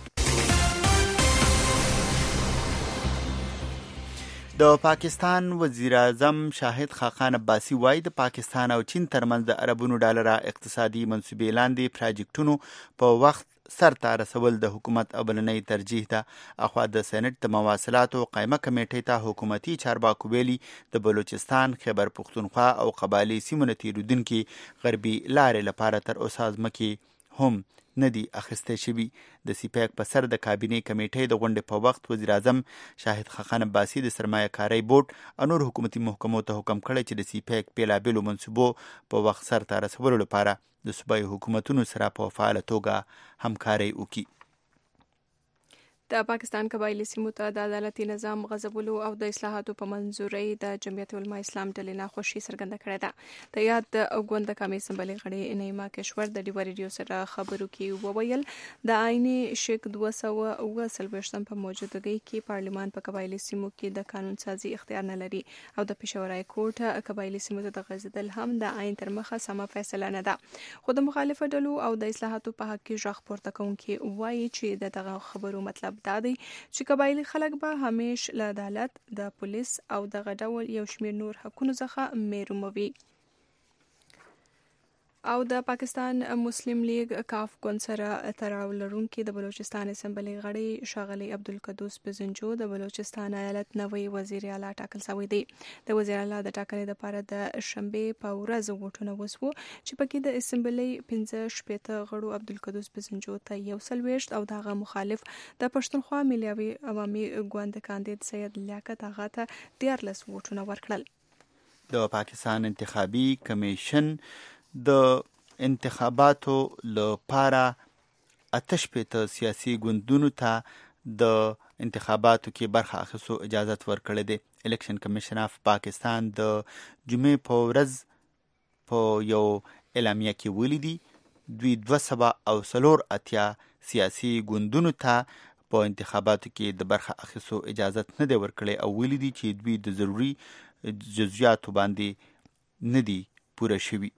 د پاکستان وزیر اعظم شاهد خاقان عباسي وایي د پاکستان او چین ترمنځ د عربونو ډالره اقتصادي منصوبې لاندې پراجیکټونو په وخت سر ته رسول د حکومت اولنۍ ترجیح ده. اخوا د سېنات د مواصلاتو قایمه کمیټې ته حکومتي چارواکو ویلي د بلوچستان، خیبر پختونخوا او قبایلی سیمو نه تېرېدونکي غربي لارې لپاره تر اوسه ځمکې هم نه دي اخیستې شوي. د سیپیک په سر د کابینې کمیټې د غونډې په وخت وزیر اعظم شاهد خاقان عباسي د سرمایه کارۍ بورډ او نور حکومتي محکمو ته حکم کړی چې د سیپیک بېلابېلو منصوبو په وخت سر ته رسولو لپاره د صوبایي حکومتونو سره په فعاله توګه همکارۍ وکړي. د پاکستان قبایلی سیمو ته د عدالتي نظام غځولو او د اصلاحاتو په منظورۍ د جمعیت علماء اسلام ډلې ناخوشي څرګنده کړې ده. د یاد د ګوند کامې اسمبلی غړي نعیمه کشور د ډیو ریډیو سره خبرو کې وویل د آئین شک دوه سوه اوه څلوېښتم په موجودګۍ کې پارلمان په قبایلی سیمو کې د قانون سازي اختیار نه لري او د پېښور های کورټ قبایلی سیمو ته د غځېدل هم د آئین تر مخه سمه فیصله نه ده. خو د مخالفه ډلو او د اصلاحاتو په حق کې غږ پورته کوونکي وایي چې د دغه خبرو مطلب دا دی چې قبایلی خلک به همیش له عدالت، د پولیس او دغه ډول یو شمېر نور حقونو څخه محروموي. او د پاکستان مسلم لیگ کاف ګوند سره تړاو لرونکي د بلوچستان اسمبلی غړي ښاغلی عبدالقدوس بزنجو د بلوچستان ایالت نوی وزیر اعلی ټاکل شوی دی. د وزیر اعلی د ټاکنې لپاره د شنبې په ورځ ووټونه وسوه چې پکې د اسمبلی پنځه شپېته غړو عبدالقدوس بزنجو ته یو څلوېښت او د هغه مخالف د پښتونخوا ملیوي عوامي ګوند کاندید سید لیاقت آغا ته دیارلس ووټونه ورکړل. د پاکستان انتخابي کمیشن د انتخاباتو لپاره اته شپېته سیاسي ګوندونو ته د انتخاباتو کې برخه اخیستو اجازت ورکړی دی. الیکشن کمیشن اف پاکستان د جمعې په ورځ په یو اعلامیه کې ویلي دي دوی دوه سوه او څلور اتیا سیاسي ګوندونو ته په انتخاباتو کې د برخه اخیستو اجازت نه دی ورکړی او ویلي دي چې دوی د ضروري جزئیاتو باندې نه دي پوره شوي.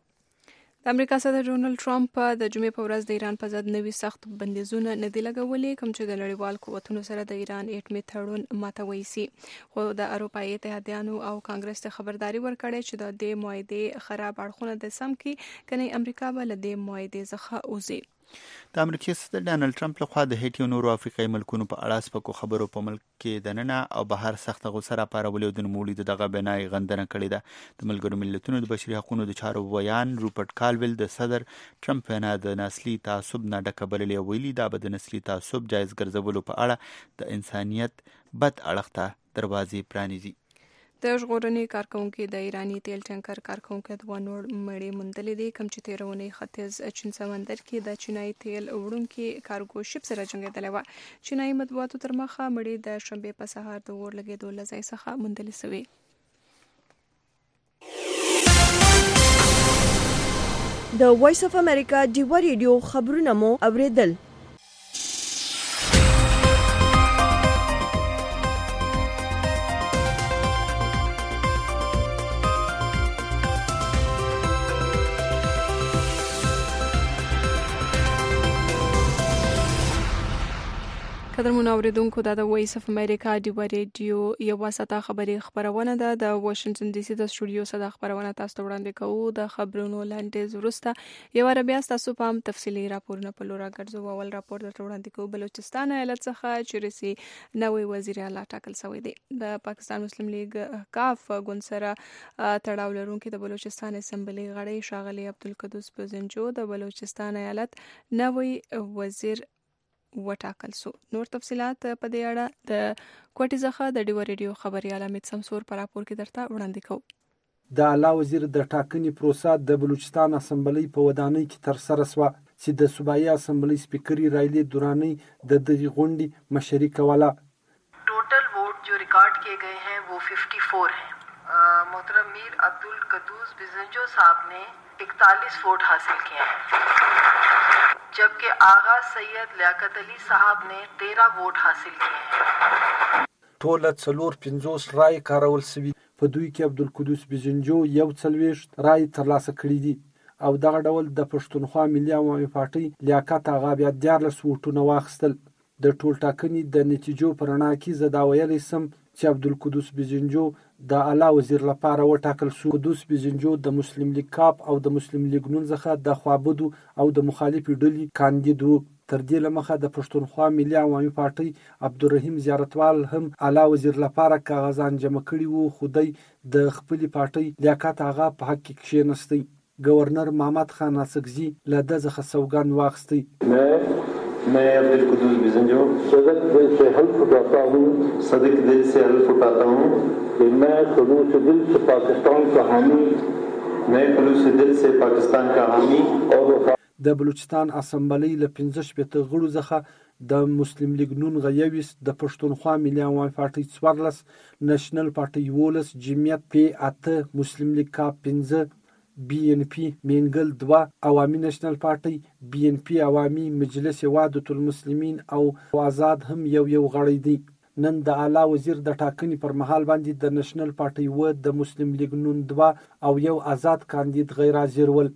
د امریکا صدر ډونالد ټرمپ د جمعې په ورځ د ایران په ضد نوي سخت بندیزونه نه دي لګولي کوم چې د نړیوال قوتونو سره د ایران اټومي تړون ماتوي سي. خو د اروپایي اتحادیانو او کانګرس ته خبرداري ورکړې چې د دې معاهدې خراب اړخونه د سم کې کني امریکا به له دې معاهدې څخه وځي. د امریکا صدر ډانلډ ټرمپ لخوا د هیټي او نورو افریقایي ملکونو په اړه سپکو خبرو په ملک کې دننه او بهر سخته غوسه راپارولې او د نوموړي دغه بنای غندنه کړې ده. د ملګرو ملتونو د بشري حقوقو د چارو ویان روپرټ کالویل د صدر ټرمپ وینا د نسلي تعصب نه ډکه بللې او ویلي دا به د نسلي تعصب جایز ګرځولو په اړه د انسانیت بد اړخ ته دروازې پرانیزي. د ژغورنې کارکونکو د ایرانی تیل ټانکر کارکونکو دوه نور مړي موندلې دي کوم چې تیرونی ختیځ چین سمندر کې د چینایي تیل وړونکي کارګو شپ سره جنګېدلې و. چینایي مطبوعاتو تر مخه مړي د شنبې په سهار د اور لګېدو له ځای څخه موندل شوي. د وایس اف امریکا ډیوا ریډیو خبرونه مو اوریدل. قدرمن اوریدونکو دا د وایس اف امریکا ډیوا ریډیو یو واسطه خبري خبرونه ده د واشنگټن ډي سي د سټوډیو څخه خبرونه تاسو ته وړاندې کوو. د خبرونو لاندې ورسته یو عربیا تاسو په هم تفصيلي راپورونه په لور راګرځو. اول راپور درته وړاندې کوو. بلوچستان ایالت څخه چې رسي نوې وزیر اعلی ټاکل شوی دی. د پاکستان مسلم لیگ کاف ګوند سره تړاو لرونکي د بلوچستان اسمبلی غړی ښاغلی عبدالقدوس بزنجو د بلوچستان ایالت نوې وزیر وټاکل سو. نور تفصيلات په دې اړه د کوټي څخه د ډیوا ریډیو خبريال امید سمسور په راپور کې درته وړاندې کوم. د اعلی وزیر د ټاکنې پروسه د بلوچستان اسمبلی په ودانۍ کې تر سره شوه چې د صوبایي اسمبلی سپیکر رایلی دورانی د دغه غونډې مشري کوله. ټوټل ووټ جو ریکارڈ کیے گئے ہیں وہ چون ہیں. محترم میر عبدالقدوس بزنجو صاحب نے اکتالیس ووٹ حاصل کیے ہیں جبکہ آغا سید لیاقت علی صاحب نے تیرہ ووٹ حاصل کیے ہیں. ټول څلور پنځوس رای کارول شوي. په دوی کې عبدالقدوس بزنجو یو څلوېښت رای ترلاسه کړي دي او دغه ډول د پښتونخوا ملي عوامي پارټۍ لیاقت آغا بیا دیارلس ووټونه واخیستل. د ټول ټاکنې د نتیجو په رڼا کې زه دا ویلی سم چې عبدالقدوس بزنجو د اعلی وزیر لپاره وټاکل شو. قدوس بزنجو د مسلم لیگ کاپ او د مسلم لیگ نون څخه د خوابدو او د مخالفې ډلې کاندید وو. تر دې لمخه د پښتونخوا ملي عوامي پارټۍ عبدالرحیم زیارتوال هم اعلی وزیر لپاره کاغذان جمع کړي وو، خو دی د خپلې پارټۍ لیاقت آغا په حق کې کښېنستی. گورنر محمد خان اسکزي له ده څخه سوګند واخیستی. मैं अब्दुल बिजंजो सदक दिल से हल्फ उठाता हूँ सदक दिल से हल्फ उठाता हूँ कि मैं खलूस दिल से पाकिस्तान का हामी मैं खलूस दिल से पाकिस्तान का हामी और د بلوچستان اسمبلی له پنځه شپېته غړو څخه د مسلم لیگ نون غیویس، د پښتونخوا ملي عوامي پارټۍ څوارلس، نېشنل پارټۍ یولس، جمعیت پی اته، مسلم لیگ کاپ پنځه، بی ان پی مینګل دوه، عوامي نېشنل پارټۍ، بی ان پی عوامي مجلس وحدت المسلمین او آزاد هم یو یو غړی دی. نن د اعلی وزیر د ټاکنې پر مهال باندې د نېشنل پارټۍ و، د مسلم لیگ نون دوه او یو آزاد کاندید غیر حاضر ول.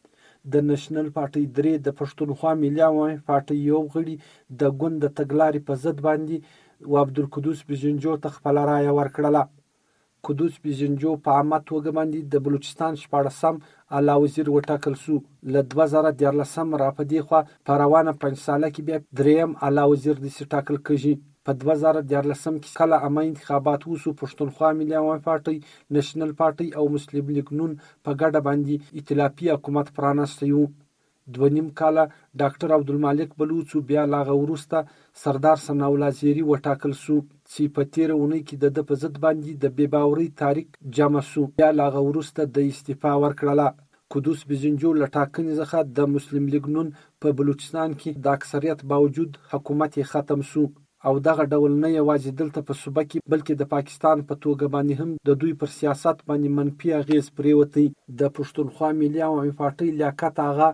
د نېشنل پارټۍ درې، د پښتونخوا ملي عوامي پارټۍ یو غړي د ګوند د تګلارې په ضد باندې و عبدالقدوس بزنجو ته خپله رایه ورکړله. قدوس بزنجو په عامه توګه باندې د بلوچستان شپاړسم اعلی وزیر وټاکل شو. له دوه زره دیارلسم را په دې خوا په روانه پنځساله کې بیا دریم اعلی وزیر داسې ټاکل کېږي. په دوه زره دیارلسم کې کله عامه انتخابات وشو، پښتونخوا ملي عوامي پارټۍ، نېشنل پارټۍ او مسلم لیگ نون په ګډه باندې ائتلافي حکومت پرانستی و. دوه نیم کاله ډاکټر عبدالمالک بلوڅ بیا له هغه وروسته سردار ثناءالله زیري وټاکل شو چې په تېره اونۍ کې د ده په ضد باندې د بې باورۍ تحریک جمع شو. بیا له هغه وروسته د استعفا ورکړله. قدوس بزنجو له ټاکنې څخه د مسلم لیگ نون په بلوچستان کې د اکثریت باوجود حکومت یې ختم شو او دغه ډول نه یوازې دلته په صوبه کې بلکې د پاکستان په توګه باندې هم د دوی پر سیاست باندې منفي اغیز پرېوتی. د پښتونخوا ملي عوامي پارټۍ لیاقت آغا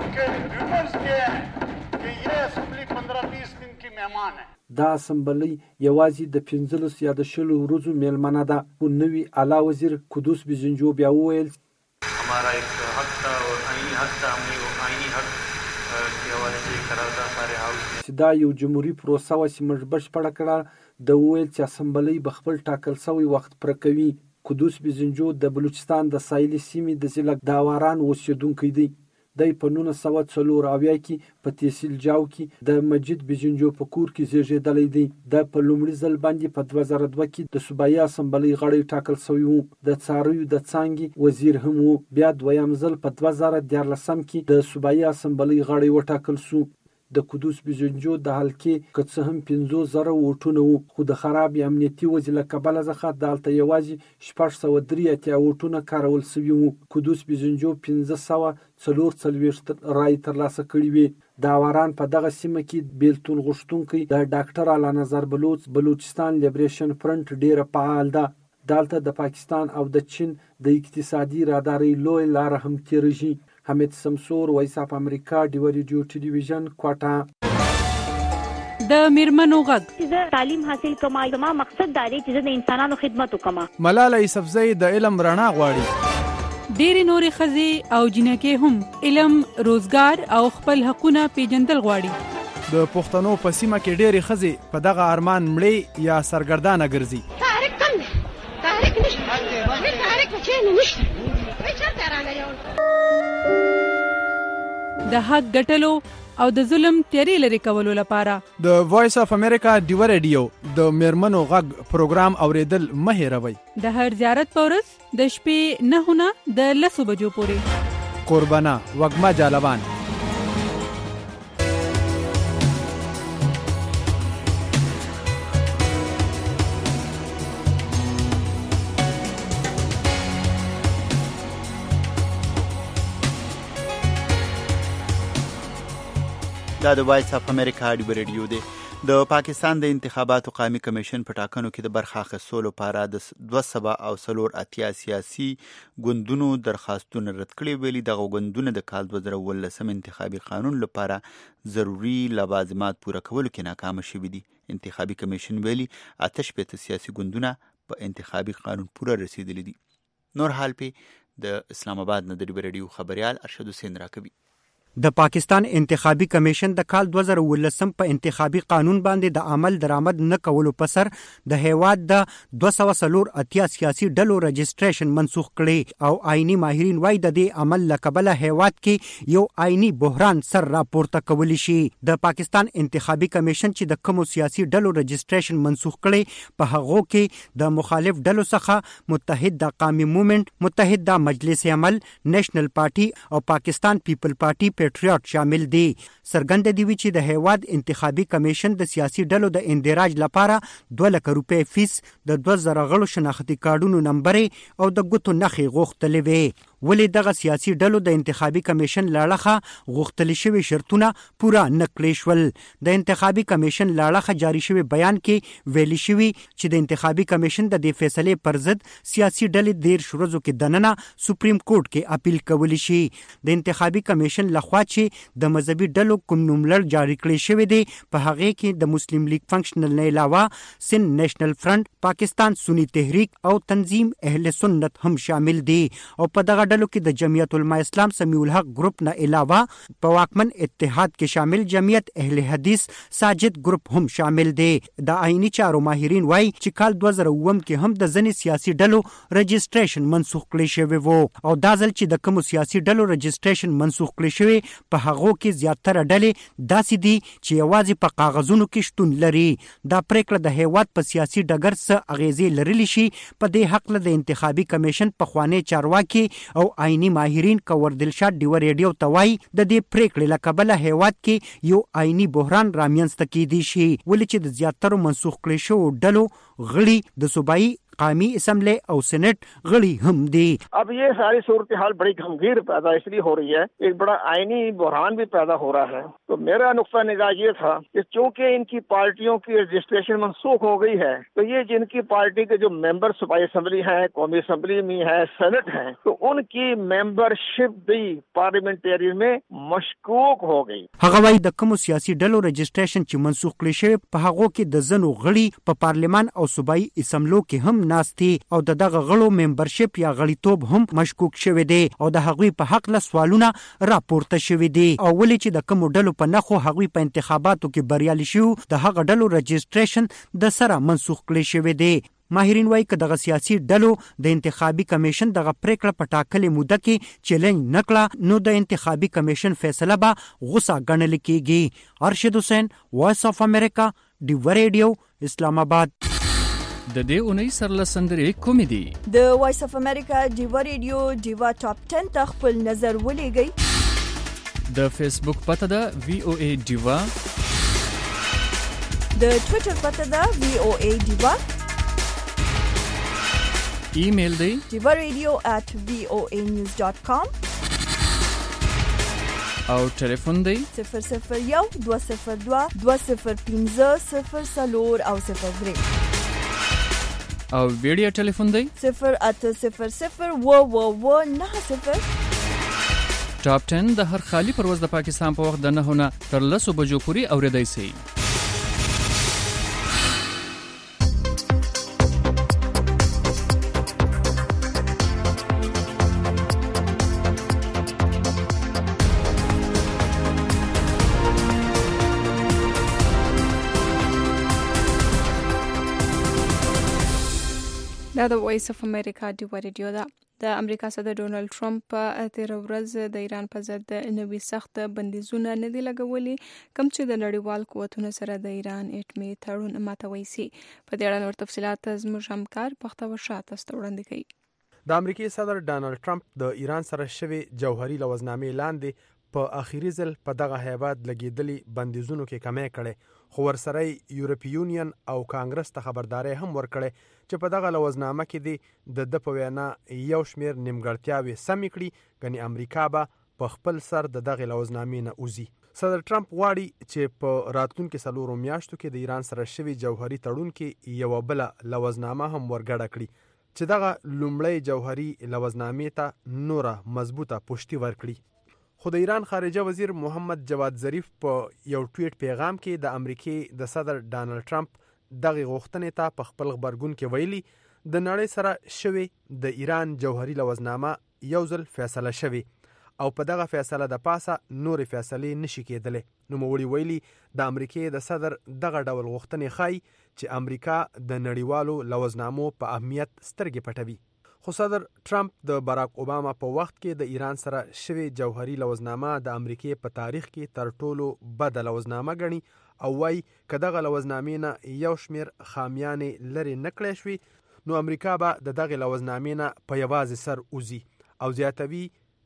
دا اسمبلی یوازې د پنځلس یا د شلو ورځو میلمنه ده. خو نوي اعلی وزیر قدوس بزنجو بیا وویل हमारा एक हक था और आईनी हक था, हमने वो आईनी हक के हवाले से करारदाद सारे हाउस چې دا یو جمهوریت پروسه وه چې موږ بشپړه کړه. د وویل چې اسمبلی به خپل ټاکل شوی وخت پوره کوي. قدوس بزنجو د بلوچستان د ساحلي سیمې د ضلع داوران اوسېدونکی دی. دی په نولس سوه څلور اویا کې په تحصیل جاو کې د مجید بزنجو په کور کې زیږېدلی دی. د په لومړي ځل باندې په دوه زره دوه کې د صوبایي اسمبلی غړی ټاکل شوی و. د څارویو د څانګې وزیر هم و. بیا دویم ځل په دوه زره دیارلسم کې د صوبایي اسمبلی غړی وټاکل شو. د قدوس بزنجو د حلقې که څه هم پنځوس زره ووټونه وو، خو د خراب امنیتي وضع له کبله څخه دلته یوازې شپږ سوه درې اتیا ووټونه کارول شوي وو. قدوس بزنجو پنځه سوه څلور څلوېښت رای ترلاسه کړي وې. داوران په دغه سیمه کې بیلتون غوښتونکی د ډاکټر اعلی نظر بلوچ بلوچستان لیبریشن فرنټ ډیره فعال ده. دلته د پاکستان او د چین د اقتصادي رادارۍ لوی لاره هم تیریږي. حمید سمسور، وایس اف امریکا، ډیو ریډیو ټلویزیون، کوټه. د میرمنو غږ چې تعلیم حاصل کوم، زما مقصد دا دی چې د انسانانو خدمت وکم. ملاله یوسفزۍ د علم رڼا غواړي. ډېری نورې ښځې او جنکې هم علم، روزګار او خپل حقونه پیژندل غواړي. د پښتنو په سیمه کې ډېری ښځې په دغه ارمان مړې یا سرګردانه ګرځي. تحریک کم دی، تحریک نشته، تحریک چېرې نشته، چېرته راغلی. د حق ګټلو او د ظلم تیری لري کولو لپاره د وایس اف امریکا ډیو ریډیو د میرمنو غږ پروګرام اوریدل مه هېروئ. د هر زیارت په ورځ د شپې نهه نه د لسو بجو پورې. قربانه وږمه جالبان. دا د وایس اف امریکا ډیو ریډیو دی. د پاکستان د انتخاباتو قومي کمیشن په ټاکنو کې د برخه اخیستلو لپاره د دوه سوه او څلور اتیا سیاسي ګوندونو درخواستونه رد کړي. ویلي دغه ګوندونه د کال دوه زره اوولسم انتخابي قانون لپاره ضروري لوازمات پوره کولو کې ناکامه شوي دي. انتخابي کمیشن ویلي اته شپېته سیاسي ګوندونه په انتخابي قانون پوره رسیدلي دي. نور حال پې د اسلام آباد نه د ډیو ریډیو خبريال ارشد حسین راکوي. د پاکستان انتخابي کمیشن د کال دوه زره اوولسم په انتخابي قانون باندې د عمل درآمد نه کولو په سر د هیواد د دوه سوه څلور اتیا سیاسي ډلو رجسټریشن منسوخ کړي او آئینی ماهرین وایي د دې عمل له کبله هیواد کې یو آئینی بحران سر راپورته کولی شي. د پاکستان انتخابي کمیشن چې د کومو سیاسي ډلو رجسټریشن منسوخ کړي په هغو کې د مخالف ډلو څخه متحده قومي موومنټ، متحده مجلس عمل، نیشنل پارټي او پاکستان پیپل پارټي پیټریاټ شامل دي. سرګند دی وی چې د هیواد انتخابي کمیشن د سیاسي ډلو د اندراج لپاره دوه لکه روپۍ فیس، د دوه زره غړو شناختي کارډونو نمبرې او د ګوتو نښې غوښتلې وې. ولې دغه سیاسي ډلو د انتخابي کمیشن لاړخه غوښتل شوي شرطونه پوره نه کړی شول؟ د انتخابي کمیشن لاړخه جاری شوی بیان کې ویلي شوي چې د انتخابي کمیشن د دې فیصلې پر ضد سیاسي ډلې دېرش ورځو کې دننه سپریم کورټ کې اپیل کولی شي. د انتخابي کمیشن لخوا چې د مذهبي ډلو کوم نوملړ جاری کړی شوی دی په هغې کې د مسلم لیگ فنکشنل نه علاوه سند نیشنل فرنٹ، پاکستان سنی تحریک او تنظیم اهل سنت هم شامل دي. او په دغه ډلو کې د جمعیت علماء اسلام سمیع الحق ګروپ نه علاوه په واکمن اتحاد کې شامل جمعیت اهل حدیث ساجد ګروپ هم شامل دي. د آئینی چارو ماهرین وایي چې کال دوه زره اووم کې هم د ځینې سیاسي ډلو رجسټریشن منسوخ کړی شوی وو او دا ځل چې د کومو سیاسي ډلو رجسټریشن منسوخ کړی شوی په هغو کې زیاتره ډلې داسې دي چې یوازې په کاغذونو کې شتون لري. دا پریکړه د هیواد په سیاسي ډګر څه اغیزې لرلی شي؟ په دې حق له د انتخابي کمیشن پخوانی چارواکي او آئینی ماهرین کور دلشاد ډیو ریډیو ته وایي د دې پریکړې له کبله هیواد کې یو آئینی بحران رامنځته کیدی شي. ولې چې د زیاترو منسوخ کړي شوو ډلو غړي د صوبایي قومی اسمبلی اور سینٹ غڑی ہم دی. اب یہ ساری صورتحال بڑی گمبھیر پیدا اس لیے ہو رہی ہے، ایک بڑا آئینی بحران بھی پیدا ہو رہا ہے. تو میرا نقطہ نگاہ یہ تھا کہ چونکہ ان کی پارٹیوں کی رجسٹریشن منسوخ ہو گئی ہے تو یہ جن کی پارٹی کے جو ممبر صوبائی اسمبلی ہیں، قومی اسمبلی میں ہے، سینٹ ہیں، تو ان کی ممبرشپ بھی پارلیمنٹیرین میں مشکوک ہو گئی. هغه وايي د کوم سیاسي ډلو رجسټریشن چې منسوخ کړي شوی په هغو کې د ځنو غړي په پارلمان او صوبایي اسمبلو کې هم ناستي او د دغه غړو ممبرشپ یا غړیتوب هم مشکوک شوی دی او د هغوی په حق له سوالونه راپورته شوی دی. او ولې چې د کومو ډلو په نخو هغوی په انتخاباتو کې بریالي شو د هغه ډلو رجسټریشن د سره منسوخ کړی شوی دی. ماهرین وایي که دغه سیاسي ډلو د انتخابي کمیشن دغه پریکړه په ټاکلې موده کې چیلنج نه کړه نو د انتخابي کمیشن فیصله به غوسه ګڼل کیږي. ارشد حسین، وایس اف امریکا، ډیو ریډیو، اسلام آباد. د دې اونۍ سرلسندرې کومې دي؟ د وایس اف امریکا ډیو ریډیو ډیوا ټاپ ټن ته خپل نظر ولېږئ. د فیسبوک پته ده وی او ای ډیوا، د ټویټر پته ده وی او ای ډیوا، ایمیل دی ډیوا ریډیو at وی او ای نیوز ډاٹ کام او ټلیفون دی صفر صفر یو دوه صفر دوه دوه صفر پنځه صفر څلور او صفر درې او ویډیو ټلیفون دی صفر اته صفر صفر و و و نه صفر ټاپ ټن د هر خالی پرواز د پاکستان په وخت د نه نه تر لسو بجو پورې اوریدای شي. دا د وایس اف امریکا ډیو ریډیو ده. د امریکا صدر ډونالد ټرمپ په تیر ورځ د ایران په ضد د نوي سخت بندیزونه نه دی لګولي کوم چې د نړیوال قوتونو سره د ایران اټومي تړون ماتوي سي. په دې اړه نور تفصيلات زموږ همکار پختو شاته وړاندې کوي. د امریکای صدر ډونالد ټرمپ د ایران سره شوی جوهري لوزنامې لاندې په اخیری ځل په دغه هیواد لګیدلي بندیزونو کې کمی کړي، خو ورسره یورپی یونین او کانګرس ته خبرداري هم ورکړي چې په دغه لوزنامه کې دی د د په وینا یو شمیر نیمګړتیاوې سمې کړي، ګنې امریکا به په خپل سر د دغه لوزنامې نه اوزي. صدر ټرمپ غواړي چې په راتلونکو څلورو میاشتو کې د ایران سره شوی جوهري تړون کې یو بل لوزنامه هم ورګډه کړي چې دغه لومړی جوهري لوزنامې ته نوره مضبوطه پشتي ورکړي. خو د ایران خارجه وزیر محمد جواد ظریف په یو ټویټ پیغام کې د امریکای د صدر ډونالد ټرمپ دغه غوښتنې ته په خپل خبرګون کې ویلي د نړۍ سره شوی د ایران جوهري لوزنامه یو ځل فیصله شوی او په دغه فیصله د پاسه نورې فیصلې نشي کېدلې. نوموړي ویلي د امریکای د صدر دغه ډول غوښتنې ښایي چې امریکا د نړیوالو لوزنامو په اهمیت سترګې پټوي. خو صدر ټرمپ د باراک اوباما په وخت کې د ایران سره شوی جوهري لوزنامه د امریکای په تاریخ کې تر ټولو بد لوزنامه ګڼي او وايي که دغه لوزنامې نه یو شمیر خامیانې لري نکړې شوي نو امریکا به د دغه لوزنامې نه په یوازې سر اوزي او زیاتوي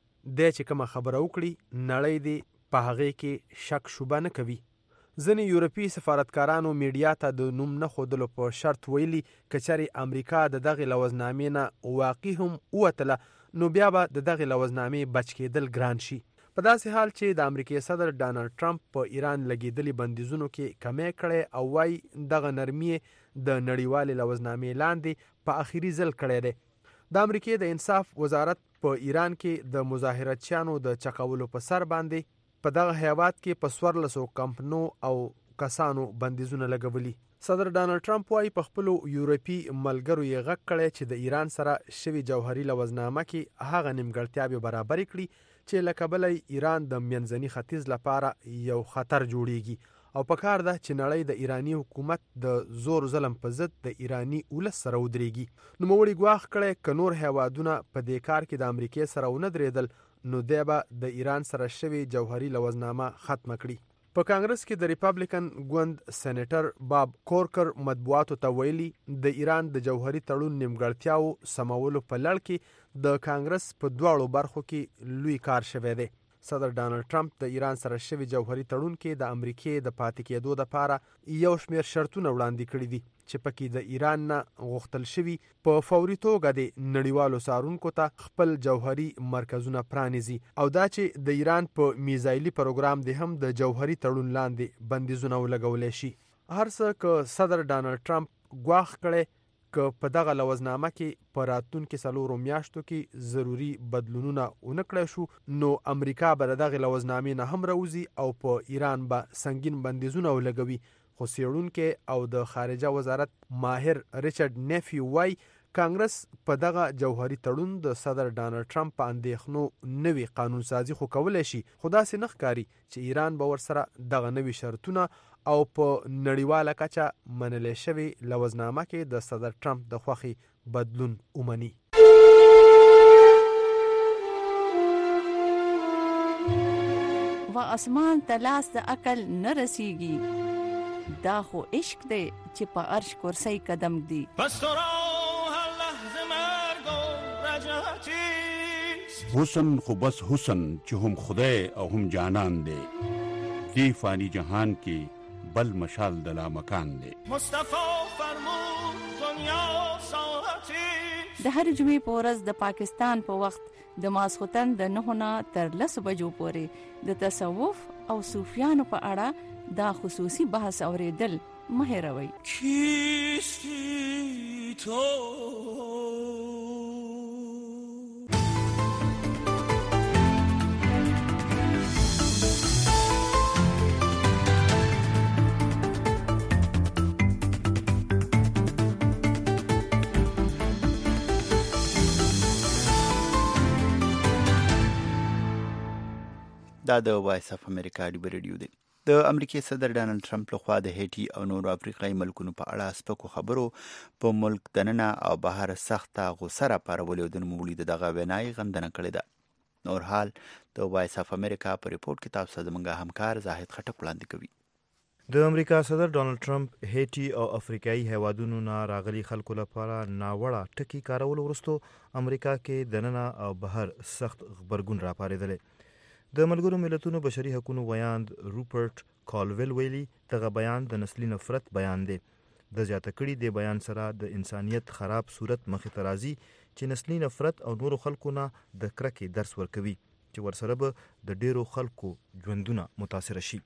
د چې کومه خبره وکړي نړۍ دې په هغه کې شک شوبه نه کوي. ځینې یورپی سفارتکارانو میډیا ته د نوم نه ښودلو په شرط ویلي که چېرې امریکا د دغې لوزنامې نه واقع هم ووتله نو بیا به د دغې لوزنامې بچ کېدل ګران شي. په داسې حال چې د امریکای صدر ډونالد ټرمپ په ایران لګېدلي بندیزونو کې کمی کړی او وايي دغه نرمي د نړیوالې لوزنامې لاندې په اخیری ځل کړی دی. د امریکای د انصاف وزارت په ایران کې د مظاهراتچیانو د چقولو په سر باندې په دغه هیواد کې په څوارلسو کمپنو او کسانو بندیزونه لګولي. صدر ډونالد ټرمپ وايي په خپلو یورپي ملګرو یې غږ کړی چې د ایران سره شوي جوهري لوزنامه کې هغه نیمګړتیاوې برابرې کړي چې له کبله ایران د منځني ختیځ لپاره یو خطر جوړیږي او په کار ده چې نړۍ د ایرانی حکومت د زور ظلم په ضد د ایرانی ولس سره ودرېږي. نوموړي ګواښ کړی که نور هیوادونه په دې کار کې د امریکای سره ونه درېدل نو دی به د ایران سره شوی جوهري لوزنامه ختمه کړي. په کانګرس کې د ریپابلیکن ګوند سېنیټر باب کورکر مطبوعاتو ته ویلي د ایران د جوهري تړون نیمګړتیاو سمولو په لړ کې د کانګرس په دواړو برخو کې لوی کار شوی دی. صدر ډونالد ټرمپ د ایران سره شوی جوهري تړون کې د امریکای د پاتې کېدو لپاره یو شمیر شرطونه وړاندې کړي دي چې پکې د ایران نه غوښتل شوي په فوري توګه د نړیوالو څارونکو ته خپل جوهري مرکزونه پرانیزي او دا چې د ایران په میزایلي پروګرام د هم د جوهري تړون لاندې بندیزونه ولګولی شي. هر څه که صدر ډونالد ټرمپ ګواښ کړی که په دغه لوزنامه کې په راتلونکو څلورو میاشتو کې ضروري بدلونونه ونه کړی شو نو امریکا به د دغې لوزنامې نه هم راوځي او په ایران به سنګین بندیزونه ولګوي. خو څېړونکی او د خارجه وزارت ماهر ریچارډ نیفي وایي کانګرس په دغه جوهري تړون د صدر ډونالد ټرمپ په اندېښنو نوي قانون سازي خو کولی شي خو داسې نه ښکاري چې ایران به ورسره دغه نوي شرطونه او په نړیواله کچه منلی شوې لوزنامه کې د صدر ټرمپ د خوښې بدلون ومني. و اسمان ته لاس د عقل نه رسیږي دا خو عشق دی چې په عرش کرسی قدم دی. پس تو را هر لحظه مرگ و رجعتیست حسن خو بس حسن چې هم خدای او هم جانان دی دی فانی جهان کې بل مشال د لامکان دی. مصطفی فرمود دنیا ساعتیست د هر جمعې په ورځ د پاکستان په وخت د ماسخوتن د نهو نه تر لسو بجو پورې د تصوف او صوفیانو په اړه دا خصوصي بحث اوریدل مه هېروئ. کیستی تو دا د وایس اف امریکا ډیبر ریډیو دی. د امریکای صدر ډانلډ ټرمپ لخوا د هیټي او نورو افریقایي ملکونو په اړه سپکو خبرو په ملک دننه او بهر سخته غوسه راپارولې او د نوموړي د دغه وینايي غندنه کړې ده. نور حال د وایس اف امریکا په ریپورت کې تاسو زموږ همکار زاهد خټک وړاندې کوي. د امریکا صدر ډانلډ ټرمپ هیټي او افریقایي هیوادونو نه راغلي خلکو لپاره ناوړه ټکي کارول وروسته امریکا کې دننه او بهر سخت غبرګون راپارېدلی. د ملګرو ملتونو بشري حقوقو ویاند روپرټ کالویل ویلي دغه بیان د نسلي نفرت بیان دی. د زیاته کړي د بیان سره د انسانیت خراب صورت مخې ته راځي چې نسلي نفرت او نورو خلکو نه د کرکې درس ورکوي چې ورسره به د ډیرو خلکو ژوندونه متاثر شي.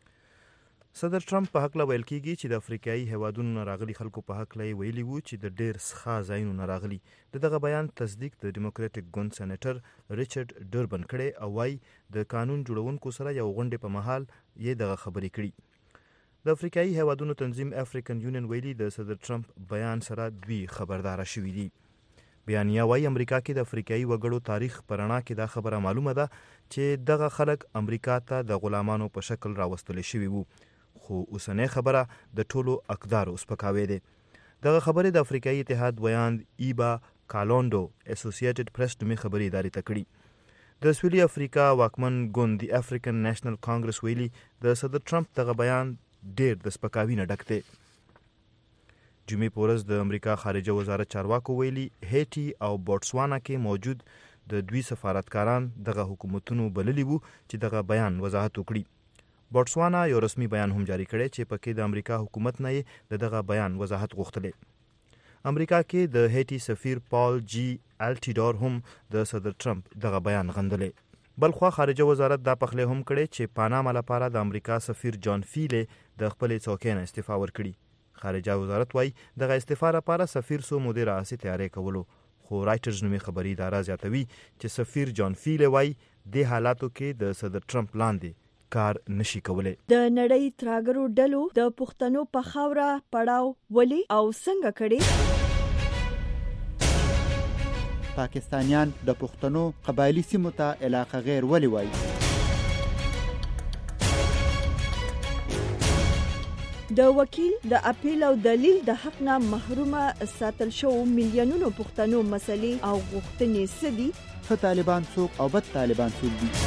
صدر ټرمپ په حق لا ویل کیږي چې د افریقایي هیوادونو نه راغلي خلکو په حق لا ویلي وو چې د ډیر ښه ځایونو نه راغلي. د دغه بیان تصدیق د ډیموکراټک ګوند سېنیټر ریچارډ ډربن کړی او وايي د قانون جوړونکو سره یو غونډې په مهال یې دغه خبرې کړي. د افریقایي هیوادونو تنظیم افریکن یونین ویلي د صدر ټرمپ بیان سره دوی خبردار شوي دي. بیانیه وايي امریکا کې د افریقایي وګړو تاریخ پرانا کې دا خبره معلومه ده چې دغه خلک امریکا ته د غلامانو په شکل راوستل شوي وو، خو اوسنۍ خبره د ټولو اقدارو سپکاوی دی. دغه خبرې د افریقایي اتحاد ویاند ایبا کالوندو اسوسییټډ پریس نومي خبري ادارې ته کړي. د سویلي افریقا واکمن ګوند دی افریکن نېشنل کانګرس ویلي د صدر ټرمپ دغه بیان ډیر د سپکاوي نه ډک دی. جمعې په ورځ د امریکا خارجه وزارت چارواکو ویلي هیټي او بوټسوانا کې موجود د دوی سفارتکاران دغه حکومتونو بللي وو چې دغه بیان وضاحت وکړي. بوټسوانا یو رسمي بیان هم جاری کړی چې پکې د امریکا حکومت نه یې د دغه بیان وضاحت غوښتلی. امریکا کې د هیټي سفیر پال جی الټیډور هم د صدر ټرمپ دغه بیان غندلی. بلخوا خارجه وزارت دا پخلی هم کړی چې پاناما لپاره د امریکا سفیر جان فیلی د خپلې څوکۍ نه استعفا ورکړي. خارجه وزارت وایي دغه استعفا لپاره سفیر سو مودې راهیسې تیاری کولو، خو رایټرز نومي خبري اداره زیاتوي چې سفیر جان فیلی وایي د حالاتو کې د صدر ټرمپ لاندې کار نشي کولای. د نړۍ تراګرو ډلو د پښتنو په خاوره پړاو ولي او څنګه کړي؟ پاکستانیان د پښتنو قبایلی سیمو ته علاقه غیر ولي وایي. د وکیل د اپیل او دلیل د حق نه محرومه ساتل شو میلیونونو پښتنو مسلې او غوښتنې سدي. ښه طالبان څوک او بد طالبان څوک دي؟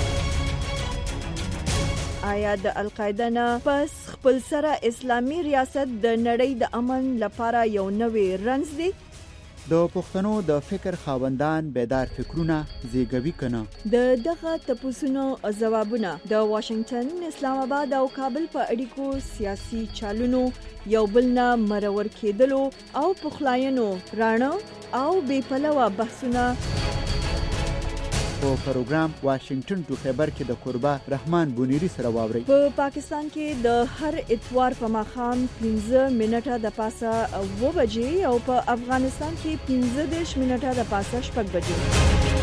آیا د القاعده نه پس خپل سره اسلامي ریاست د نړۍ د امن لپاره یو نوې رنځ دی؟ د پښتنو د فکر خاوندان بیدار فکرونه زیږوي کنه؟ د دغه تپوسونو ځوابونه د واشنگټن، اسلام آباد او کابل په اړیکو سیاسي چالونو یو بل نه مرور کېدلو او پخلاینو راڼه او بې پلوه بحثونه په پروګرام واشنگټن ټو خبر کې د قربا رحمان بونیری سره واوري. په پاکستان کې د هر اتوار په ماښام پنځه منټه د پاسه اوه بجې او په افغانستان کې پنځه دېرش منټه د پاسه شپږ بجې.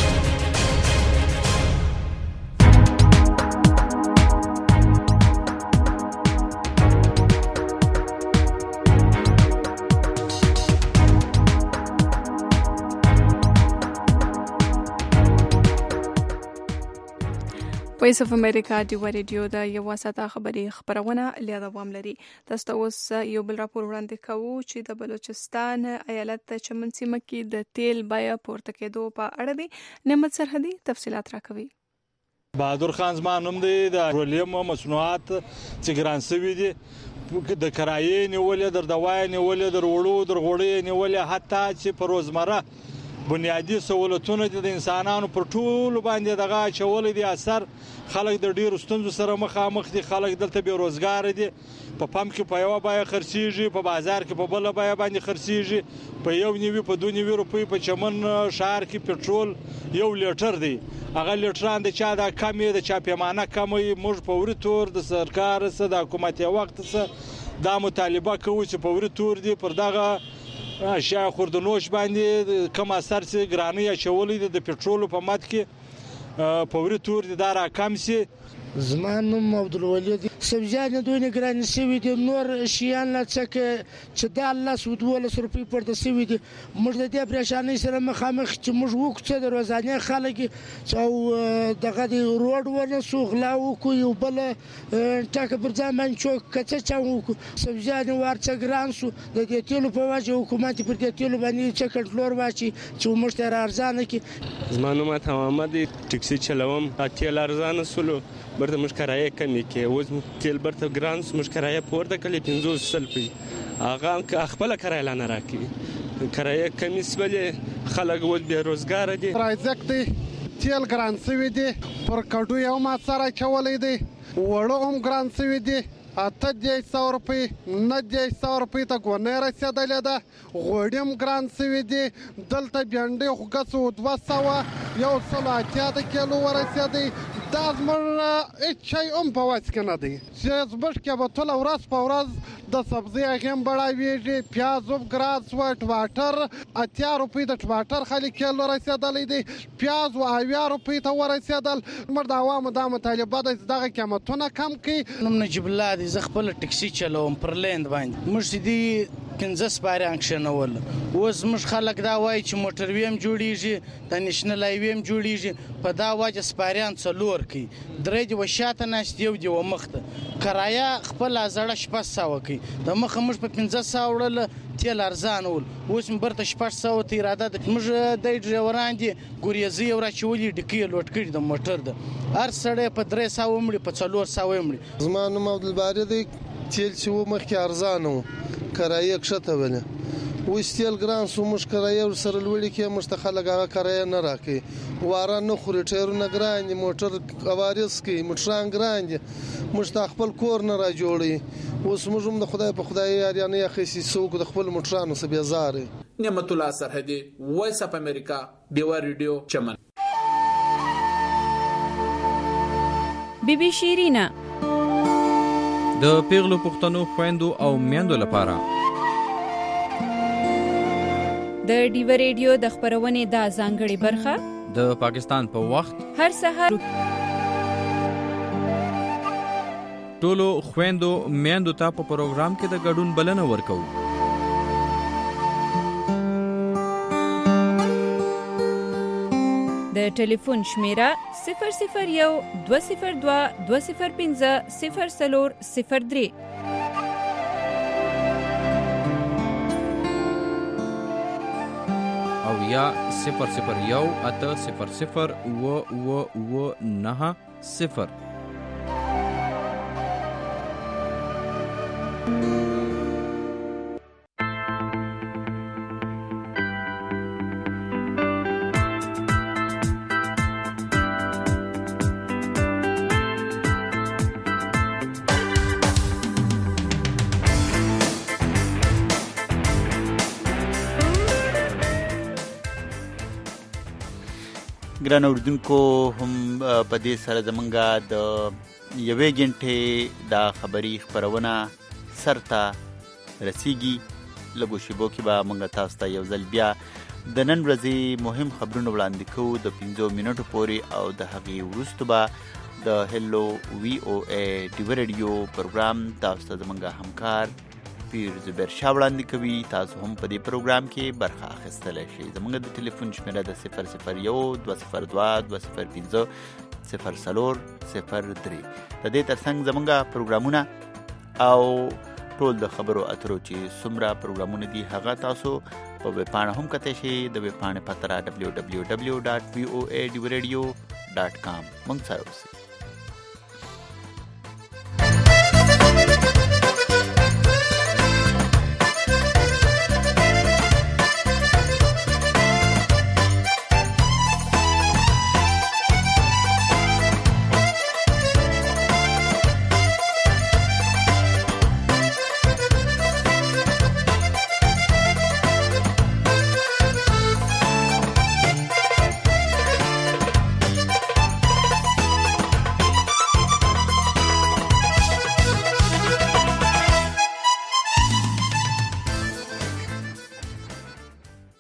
وایس اف امریکا دی ریډیو د یو واسطه خبري خبرونه لیاده وام لري. تاسو اوس یو بل راپور وړاندې کوو چې د بلوچستان ایالت چمن سیمه کې د تیل بیه پورته کېدو په اړه دی. نعمت سرحدي تفصيلات راکوي. بهادر خان زمان نوم دی. د پټرولیم مصنوعات چې ګران سوي دي، د کرایې نیولې، در دوای نیولې، در وړو در غوړې نیولې، حتی چې په روزمره بنیادی سہولتونه د انسانانو پر ټول باندې دغه چولې دي. اثر خلک د ډیرو ستونزو سره مخامخ دي. خلک دلته بې روزګار دي. په پمپ کې په یو بای خرڅیږي، په بازار کې په بل بای باندې خرڅیږي. په یو نیوي په دوه نیوي روپۍ په چمن شهر کې پټرول یو لیټر دی. هغه لیټران د چا د کمې د چا پیمانه کمې. موږ په وري تور د سرکار سره د حکومت وخت سره دا مطالبه کوو چې په وري تور دی پر دغه اشیاء خوردنوش باندې کم اثر سي ګراني اچولې د پټرول په مد کې په وري تور دي دا راکم سي. زما نوم عبدالولي دی. سبزیانې دوی ګرانې شوي دي، نور شیان لا څه چې دا لس دولس روپۍ پورته شوي دي. موږ د دې پریشانۍ سره مخامخ چې موږ وکړو څه د روزانې خلک او دغه د روډ ونسو غلا وکړو، یو بل ټاکه پر ځان باندې چوک که څه چا وکړو، سبزیانې وار څه ګران شو. د دې تیلو په وجه حکومت پر دې تیلو باندې څه کنټرول واچي چې موږ ته ارزانه کړي. زما نوم عطا محمد دی، ټکسي چلوم. تیل ارزانه سولو برته موږ کرایه کمې کې، اوس تیل برته ګران سو، موږ کرایه پورته کړې پنځوس سل پی، هغه خپله کرایه لا نه راکوي، کرایه کمې سولې، خلک اوس بې روزګاره دي. رایزک دی، تیل ګران سوي دي، پر کډو یو ما سره اچولی دی، وړه هم ګران سوي دي، اته دېرش سوه روپۍ نه دېرش سوه روپۍ ته ګونۍ رسېدلې ده، غوړي هم ګران سوي دي. دلته بینډۍ خو ګسو دوه سوه یو سل اتیا د کیلو ورسېدی. دا زموږ هېڅ شی هم په وس کې نه دی چې زموږ کې به ټوله ورځ په ورځ د سبزۍ هغې هم بړاوېږي. پیاز هم ګران سوه، ټماټر اتیا روپۍ د ټماټر خالي کیلو رسېدلی دی، پیاز و اویا روپۍ ته ورسېدل. زموږ د عوامو دا مطالبه ده چې دغه قیمتونه کم کړي. نوم نجیب الله دی، زه خپله ټکسي چلوم پر لیند باندې. موږ چې دي پنځه سپاریان کښېنول، اوس موږ خلک دا وایي چې موټروي هم جوړېږي، د نیشنل هایوې هم جوړېږي، په دا وجه سپاریان څلور کوي، درې دي و شاته ناست، یو دي و مخ ته. کرایه خپله زړه شپږ سوه کوي، د مخه موږ په پنځه سوه وړله، تیل ارزانه ول، اوس مې برته شپږ سوه ته اراده ده. موږ دی ډریوران دي ګوریزۍ یې راچولي، ډکۍ یې لوټ کړي د موټر ده، هر سړی په درې سوه مړي، په څلور سوه مړي. زما نوم عبدالباري دی. تیل چې و مخکې ارزانه و، کرایه کښته ولې، اوس تیل ګران سو، موږ کرایه ورسره لوړې کړې، موږ ته خلک هغه کرایه نه راکوي، واره نه خوري، ټایرونه ګران دي، موټر عوارض کوي، موټران ګران دي، موږ ته خپل کور نه را جوړوي. اوس موږ هم د خدای په خدای یاریانې اخیستي، څوک د خپل موټرانو څخه بیزار. نعمت الله سرحدي، وایس اف امریکا، ډیوا ریډیو، چمن. بی بی شیرینا د پیغلو پښتنو خويندو او میندو لپاره د ډیوا ریډیو د خبرونې د ځانګړي برخه د پاکستان په وخت هر سحر ټولو خويندو میندو ته په پروګرام کې د ګډون بلنه ورکو. د ټلیفون شمیره صفر صفر یو دوه صفر دوه دوه صفر پنځه صفر څلور صفر درې او یا صفر صفر یو اته صفر صفر و و و نه صفر. ګران اوردونکو، هم په دې سره زمونږه د یوې غنټې د خبري خبرونه سرته رسیږي. لږو شیبو کې به مونږ تاسو ته یو ځل بیا د نن ورځې مهم خبرونه وړاندې کوو د پنځو منټو پورې، او د هغې وروسته به د هلو وی او ای ډیوا ریډیو پروګرام تاسو ته زمونږ همکار پیر زبیر شاه وړاندې کوي. تاسو هم په دې پروګرام کې برخه اخیستلی شئ. زموږ د ټلیفون شمیره د صفر صفر یو دوه صفر دوه دوه صفر پنځه صفر څلور صفر درې. د دې ترڅنګ زموږ پروګرامونه او ټول د خبرو اترو چې څومره پروګرامونه دي هغه تاسو په ویبپاڼه هم کتلی شئ. د ویبپاڼې پته را ډبلیو ډبلیو ډبلیو ډاټ وی او ای ډیوا ریډیو ډاټ کام. موږ سره اوسئ.